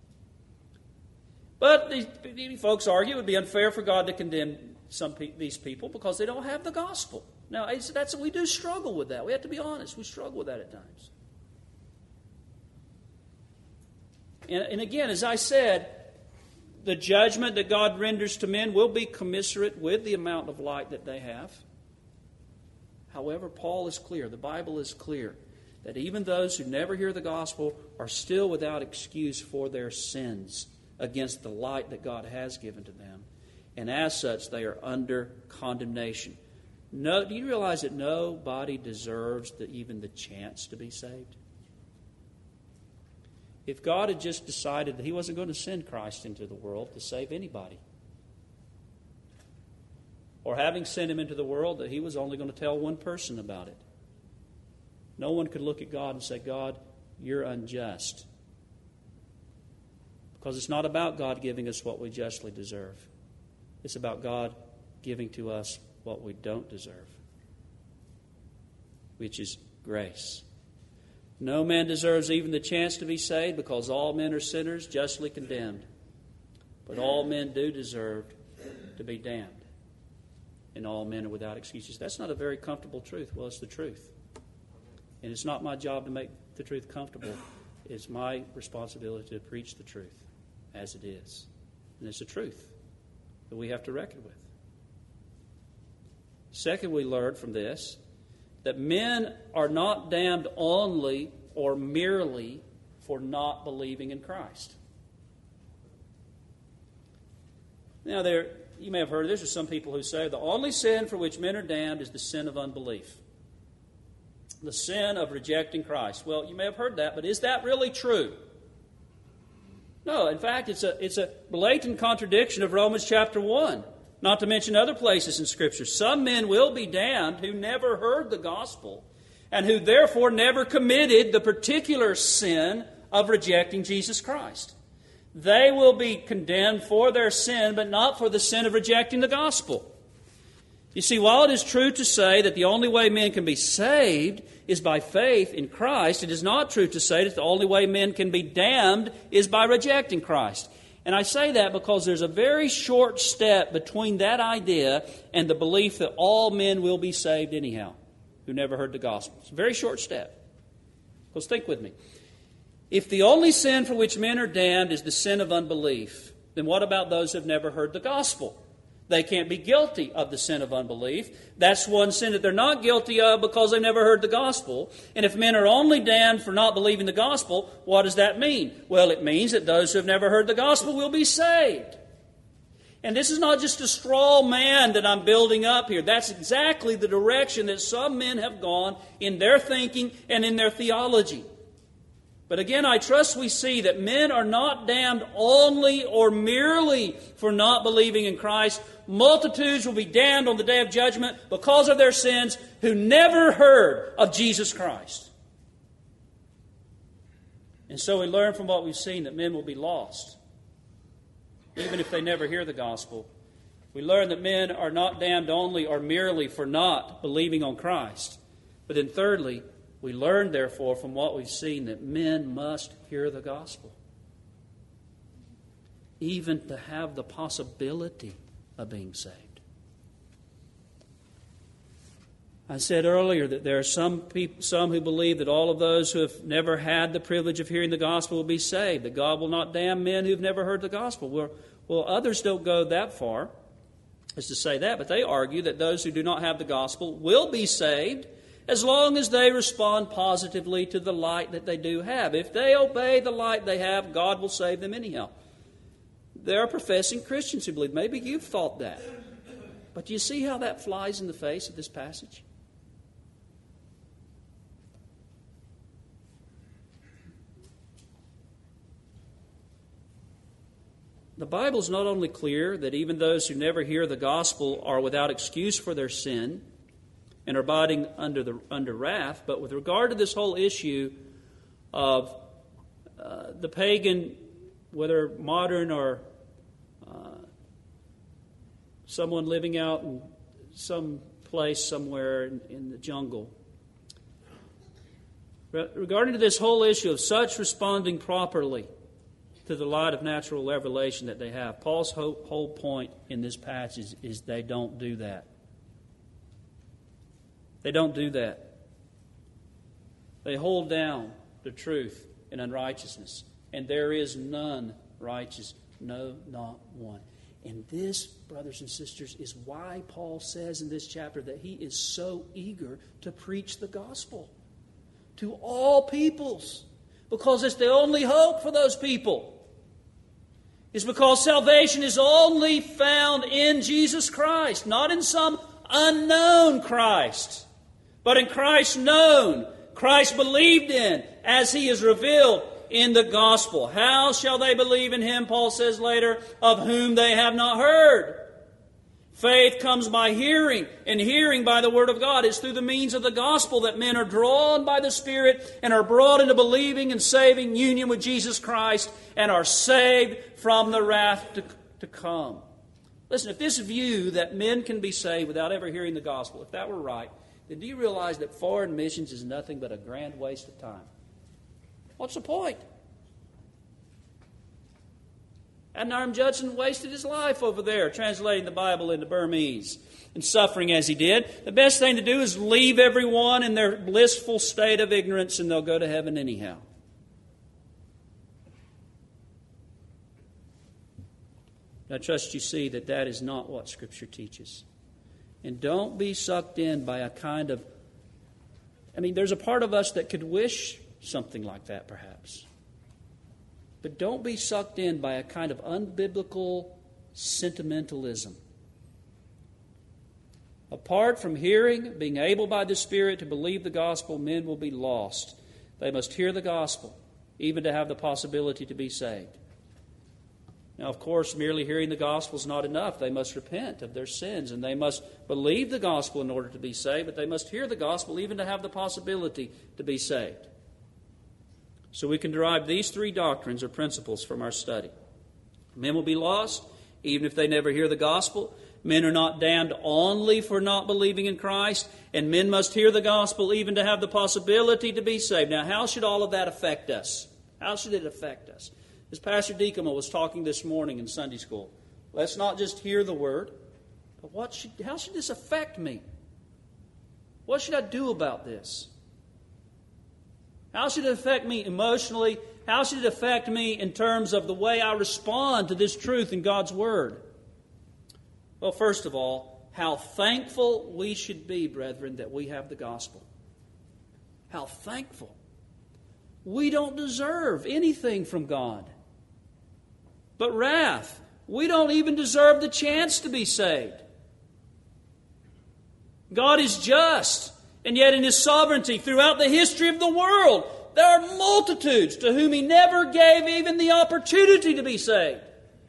But these, these folks argue it would be unfair for God to condemn some pe- these people because they don't have the gospel. Now, it's, that's we do struggle with that. We have to be honest. We struggle with that at times. And, and again, as I said, the judgment that God renders to men will be commensurate with the amount of light that they have. However, Paul is clear, the Bible is clear, that even those who never hear the gospel are still without excuse for their sins against the light that God has given to them. And as such, they are under condemnation. No, do you realize that nobody deserves the, even the chance to be saved? If God had just decided that He wasn't going to send Christ into the world to save anybody, or having sent Him into the world, that He was only going to tell one person about it, no one could look at God and say, God, you're unjust. Because it's not about God giving us what we justly deserve. It's about God giving to us what we don't deserve, which is grace. No man deserves even the chance to be saved, because all men are sinners, justly condemned. But all men do deserve to be damned. And all men are without excuses. That's not a very comfortable truth. Well, it's the truth. And it's not my job to make the truth comfortable. It's my responsibility to preach the truth as it is. And it's the truth that we have to reckon with. Second, we learn from this that men are not damned only or merely for not believing in Christ. Now, there you may have heard of this. There's some people who say the only sin for which men are damned is the sin of unbelief, the sin of rejecting Christ. Well, you may have heard that, but is that really true? No, in fact, it's a it's a blatant contradiction of Romans chapter one. Not to mention other places in Scripture. Some men will be damned who never heard the gospel and who therefore never committed the particular sin of rejecting Jesus Christ. They will be condemned for their sin, but not for the sin of rejecting the gospel. You see, while it is true to say that the only way men can be saved is by faith in Christ, it is not true to say that the only way men can be damned is by rejecting Christ. And I say that because there's a very short step between that idea and the belief that all men will be saved anyhow who never heard the gospel. It's a very short step. Because think with me. If the only sin for which men are damned is the sin of unbelief, then what about those who have never heard the gospel? They can't be guilty of the sin of unbelief. That's one sin that they're not guilty of because they've never heard the gospel. And if men are only damned for not believing the gospel, what does that mean? Well, it means that those who have never heard the gospel will be saved. And this is not just a straw man that I'm building up here. That's exactly the direction that some men have gone in their thinking and in their theology. But again, I trust we see that men are not damned only or merely for not believing in Christ. Multitudes will be damned on the day of judgment because of their sins who never heard of Jesus Christ. And so we learn from what we've seen that men will be lost, even if they never hear the gospel. We learn that men are not damned only or merely for not believing on Christ. But then thirdly, we learn, therefore, from what we've seen that men must hear the gospel, even to have the possibility of being saved. I said earlier that there are some people, some who believe that all of those who have never had the privilege of hearing the gospel will be saved, that God will not damn men who've never heard the gospel. Well, well, others don't go that far as to say that, but they argue that those who do not have the gospel will be saved as long as they respond positively to the light that they do have. If they obey the light they have, God will save them anyhow. There are professing Christians who believe. Maybe you've thought that. But do you see how that flies in the face of this passage? The Bible is not only clear that even those who never hear the gospel are without excuse for their sin and are abiding under the under wrath, but with regard to this whole issue of uh, the pagan, whether modern or uh, someone living out in some place somewhere in, in the jungle, regarding to this whole issue of such responding properly to the light of natural revelation that they have, Paul's whole, whole point in this passage is, is they don't do that. They don't do that. They hold down the truth in unrighteousness. And there is none righteous, no, not one. And this, brothers and sisters, is why Paul says in this chapter that he is so eager to preach the gospel to all peoples, because it's the only hope for those people. It's because salvation is only found in Jesus Christ, not in some unknown Christ, but in Christ known, Christ believed in, as He is revealed in the gospel. How shall they believe in Him, Paul says later, of whom they have not heard? Faith comes by hearing, and hearing by the Word of God. It's through the means of the gospel that men are drawn by the Spirit and are brought into believing and saving union with Jesus Christ and are saved from the wrath to, to come. Listen, if this view that men can be saved without ever hearing the gospel, if that were right, then do you realize that foreign missions is nothing but a grand waste of time? What's the point? Adoniram Judson wasted his life over there translating the Bible into Burmese and suffering as he did. The best thing to do is leave everyone in their blissful state of ignorance and they'll go to heaven anyhow. I trust you see that that is not what Scripture teaches. And don't be sucked in by a kind of... I mean, there's a part of us that could wish something like that perhaps. But don't be sucked in by a kind of unbiblical sentimentalism. Apart from hearing, being able by the Spirit to believe the gospel, men will be lost. They must hear the gospel, even to have the possibility to be saved. Now, of course, merely hearing the gospel is not enough. They must repent of their sins, and they must believe the gospel in order to be saved, but they must hear the gospel even to have the possibility to be saved. So we can derive these three doctrines or principles from our study. Men will be lost even if they never hear the gospel. Men are not damned only for not believing in Christ, and men must hear the gospel even to have the possibility to be saved. Now, how should all of that affect us? How should it affect us? As Pastor Deacon was talking this morning in Sunday school, let's not just hear the word, but what should, how should this affect me? What should I do about this? How should it affect me emotionally? How should it affect me in terms of the way I respond to this truth in God's Word? Well, first of all, how thankful we should be, brethren, that we have the gospel. How thankful. We don't deserve anything from God but wrath. We don't even deserve the chance to be saved. God is just. And yet in His sovereignty throughout the history of the world, there are multitudes to whom He never gave even the opportunity to be saved.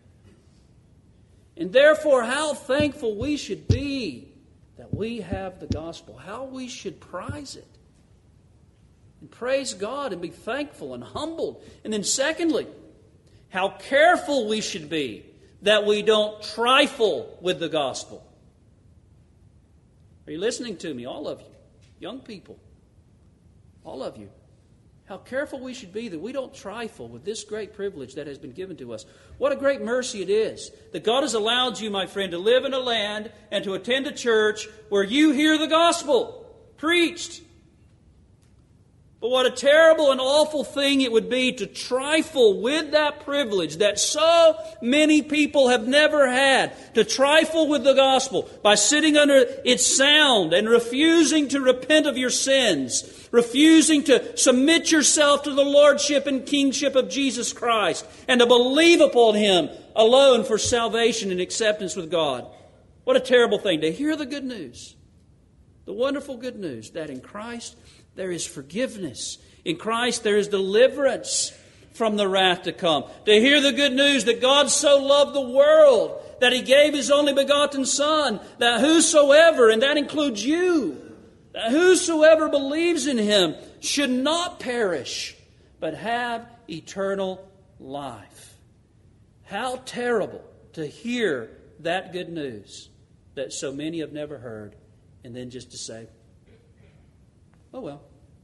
And therefore, how thankful we should be that we have the gospel. How we should prize it. And praise God and be thankful and humbled. And then secondly, how careful we should be that we don't trifle with the gospel. Are you listening to me, all of you? Young people, all of you, how careful we should be that we don't trifle with this great privilege that has been given to us. What a great mercy it is that God has allowed you, my friend, to live in a land and to attend a church where you hear the gospel preached. But what a terrible and awful thing it would be to trifle with that privilege that so many people have never had. To trifle with the gospel by sitting under its sound and refusing to repent of your sins. Refusing to submit yourself to the lordship and kingship of Jesus Christ. And to believe upon Him alone for salvation and acceptance with God. What a terrible thing to hear the good news. The wonderful good news that in Christ there is forgiveness. In Christ there is deliverance from the wrath to come. To hear the good news that God so loved the world that He gave His only begotten Son, that whosoever, and that includes you, that whosoever believes in Him should not perish, but have eternal life. How terrible to hear that good news that so many have never heard, and then just to say, oh well.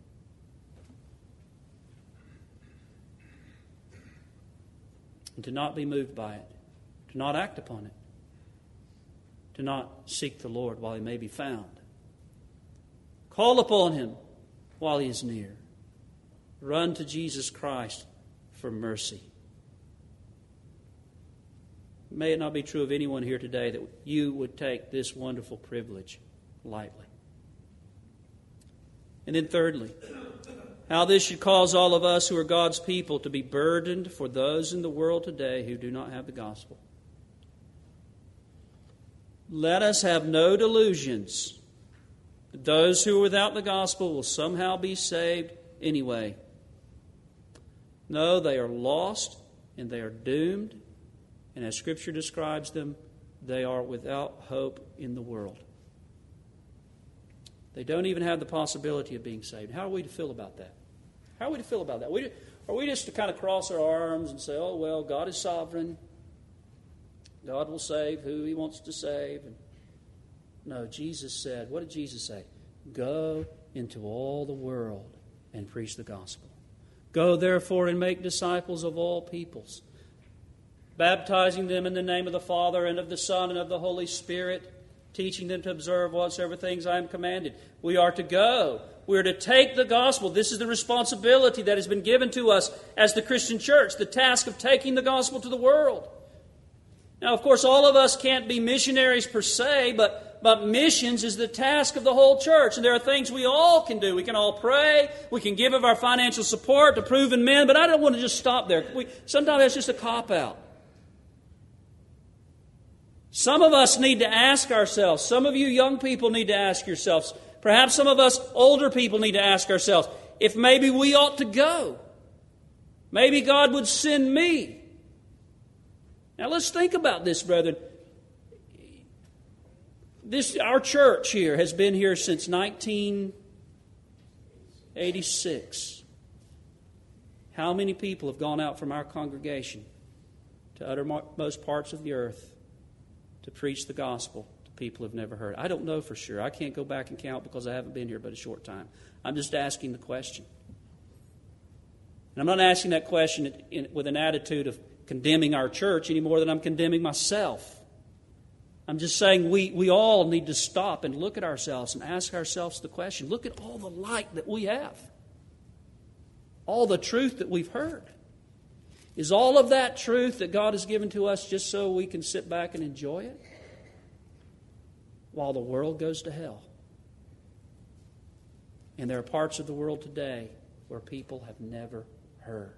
And to not be moved by it. To not act upon it. To not seek the Lord while He may be found. Call upon Him while He is near. Run to Jesus Christ for mercy. may it not be true of anyone here today that you would take this wonderful privilege lightly. And then thirdly, how this should cause all of us who are God's people to be burdened for those in the world today who do not have the gospel. Let us have no delusions that those who are without the gospel will somehow be saved anyway. No, they are lost and they are doomed. And as Scripture describes them, they are without hope in the world. They don't even have the possibility of being saved. How are we to feel about that? How are we to feel about that? We, are we just to kind of cross our arms and say, oh, well, God is sovereign. God will save who He wants to save. And no, Jesus said, what did Jesus say? Go into all the world and preach the gospel. Go, therefore, and make disciples of all peoples, baptizing them in the name of the Father and of the Son and of the Holy Spirit, teaching them to observe whatsoever things I am commanded. We are to go. We are to take the gospel. This is the responsibility that has been given to us as the Christian church, the task of taking the gospel to the world. Now, of course, all of us can't be missionaries per se, but, but missions is the task of the whole church. And there are things we all can do. We can all pray. We can give of our financial support to proven men. But I don't want to just stop there. We, sometimes that's just a cop-out. Some of us need to ask ourselves, some of you young people need to ask yourselves, perhaps some of us older people need to ask ourselves, if maybe we ought to go. Maybe God would send me. Now let's think about this, brethren. This, our church here has been here since nineteen eighty-six. How many people have gone out from our congregation to uttermost parts of the earth to preach the gospel to people who have never heard? I don't know for sure. I can't go back and count because I haven't been here but a short time. I'm just asking the question. And I'm not asking that question in, with an attitude of condemning our church any more than I'm condemning myself. I'm just saying we, we all need to stop and look at ourselves and ask ourselves the question. Look at all the light that we have. All the truth that we've heard. Is all of that truth that God has given to us just so we can sit back and enjoy it while the world goes to hell? And there are parts of the world today where people have never heard.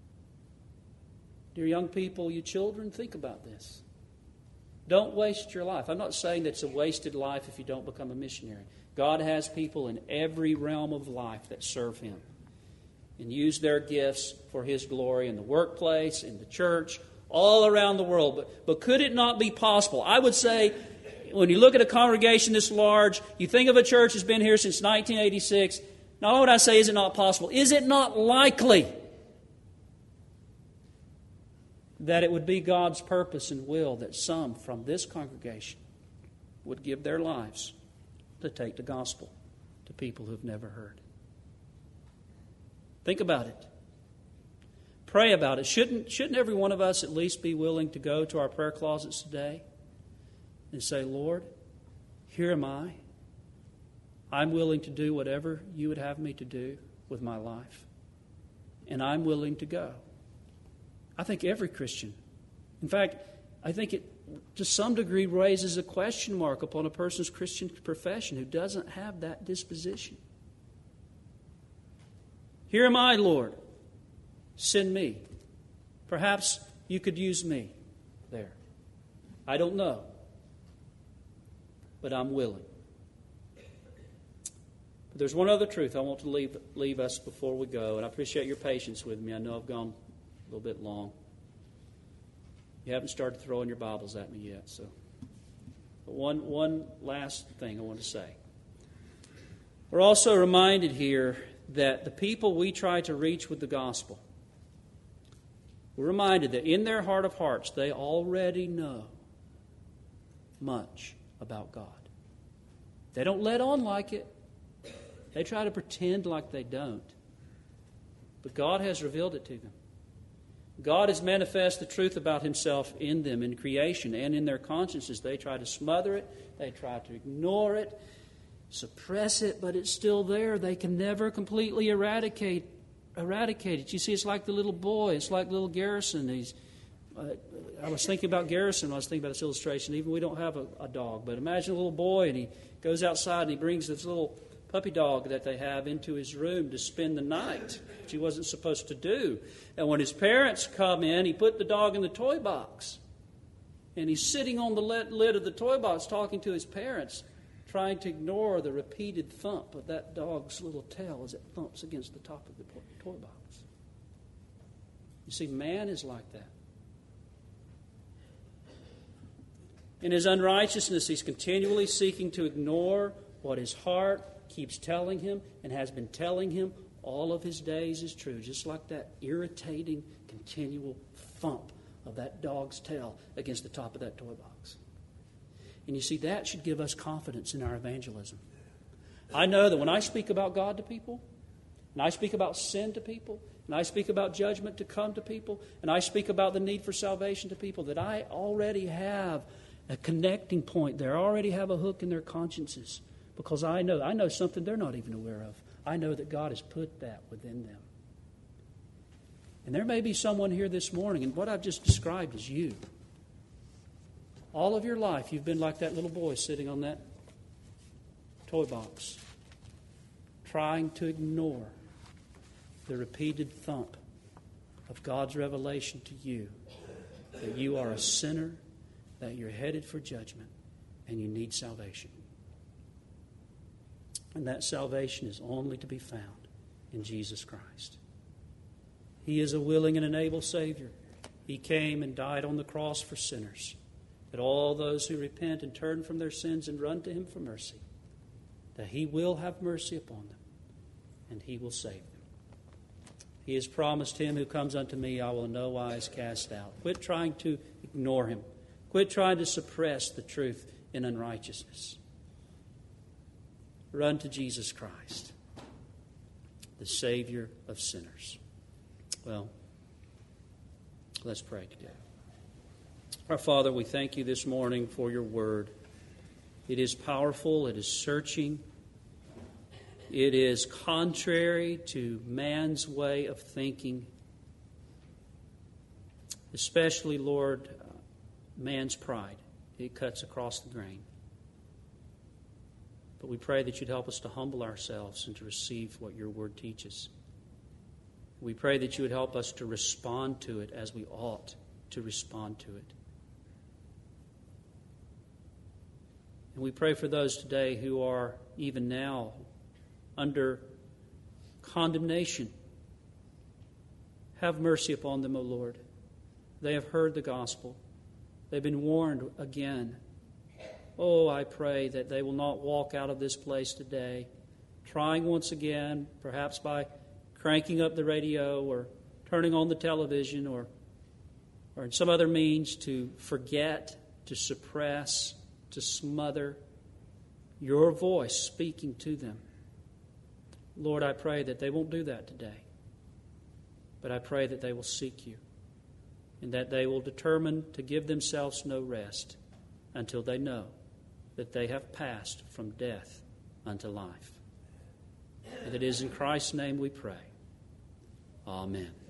Dear young people, you children, think about this. Don't waste your life. I'm not saying that it's a wasted life if you don't become a missionary. God has people in every realm of life that serve Him and use their gifts for His glory in the workplace, in the church, all around the world. But, but could it not be possible? I would say, when you look at a congregation this large, you think of a church that's been here since nineteen eighty-six, not only would I say, is it not possible? Is it not likely that it would be God's purpose and will that some from this congregation would give their lives to take the gospel to people who've never heard? Think about it. Pray about it. Shouldn't, shouldn't every one of us at least be willing to go to our prayer closets today and say, Lord, here am I. I'm willing to do whatever you would have me to do with my life. And I'm willing to go. I think every Christian, in fact, I think it to some degree raises a question mark upon a person's Christian profession who doesn't have that disposition. Here am I, Lord. Send me. Perhaps you could use me there. I don't know. But I'm willing. But there's one other truth I want to leave, leave us before we go. And I appreciate your patience with me. I know I've gone a little bit long. You haven't started throwing your Bibles at me yet. So, but one, one last thing I want to say. We're also reminded here that the people we try to reach with the gospel, we're reminded that in their heart of hearts, they already know much about God. They don't let on like it. They try to pretend like they don't. But God has revealed it to them. God has manifested the truth about Himself in them, in creation, and in their consciences. They try to smother it. They try to ignore it, suppress it, but it's still there. They can never completely eradicate eradicate it. You see, it's like the little boy. It's like little Garrison. He's uh, I was thinking about Garrison when I was thinking about this illustration. Even we don't have a, a dog, but imagine a little boy and he goes outside and he brings this little puppy dog that they have into his room to spend the night, which he wasn't supposed to do. And when his parents come in, he put the dog in the toy box. And he's sitting on the lid of the toy box talking to his parents, trying to ignore the repeated thump of that dog's little tail as it thumps against the top of the toy box. You see, man is like that. In his unrighteousness, he's continually seeking to ignore what his heart keeps telling him and has been telling him all of his days is true, just like that irritating, continual thump of that dog's tail against the top of that toy box. And you see, that should give us confidence in our evangelism. I know that when I speak about God to people, and I speak about sin to people, and I speak about judgment to come to people, and I speak about the need for salvation to people, that I already have a connecting point there. I already have a hook in their consciences, because I know I know something they're not even aware of. I know that God has put that within them. And there may be someone here this morning, and what I've just described is you. All of your life, you've been like that little boy sitting on that toy box, trying to ignore the repeated thump of God's revelation to you that you are a sinner, that you're headed for judgment, and you need salvation. And that salvation is only to be found in Jesus Christ. He is a willing and an able Savior. He came and died on the cross for sinners, that all those who repent and turn from their sins and run to Him for mercy, that He will have mercy upon them, and He will save them. He has promised, him who comes unto me, I will in no wise cast out. Quit trying to ignore him. Quit trying to suppress the truth in unrighteousness. Run to Jesus Christ, the Savior of sinners. Well, let's pray today. Our Father, we thank you this morning for your word. It is powerful. It is searching. It is contrary to man's way of thinking, especially, Lord, uh, man's pride. It cuts across the grain. But we pray that you'd help us to humble ourselves and to receive what your word teaches. We pray that you would help us to respond to it as we ought to respond to it. And we pray for those today who are even now under condemnation. Have mercy upon them, O Lord. They have heard the gospel. They've been warned again. Oh, I pray that they will not walk out of this place today trying once again, perhaps by cranking up the radio or turning on the television or, or in some other means to forget, to suppress, to smother your voice speaking to them. Lord, I pray that they won't do that today. But I pray that they will seek you and that they will determine to give themselves no rest until they know that they have passed from death unto life. And it is in Christ's name we pray. Amen.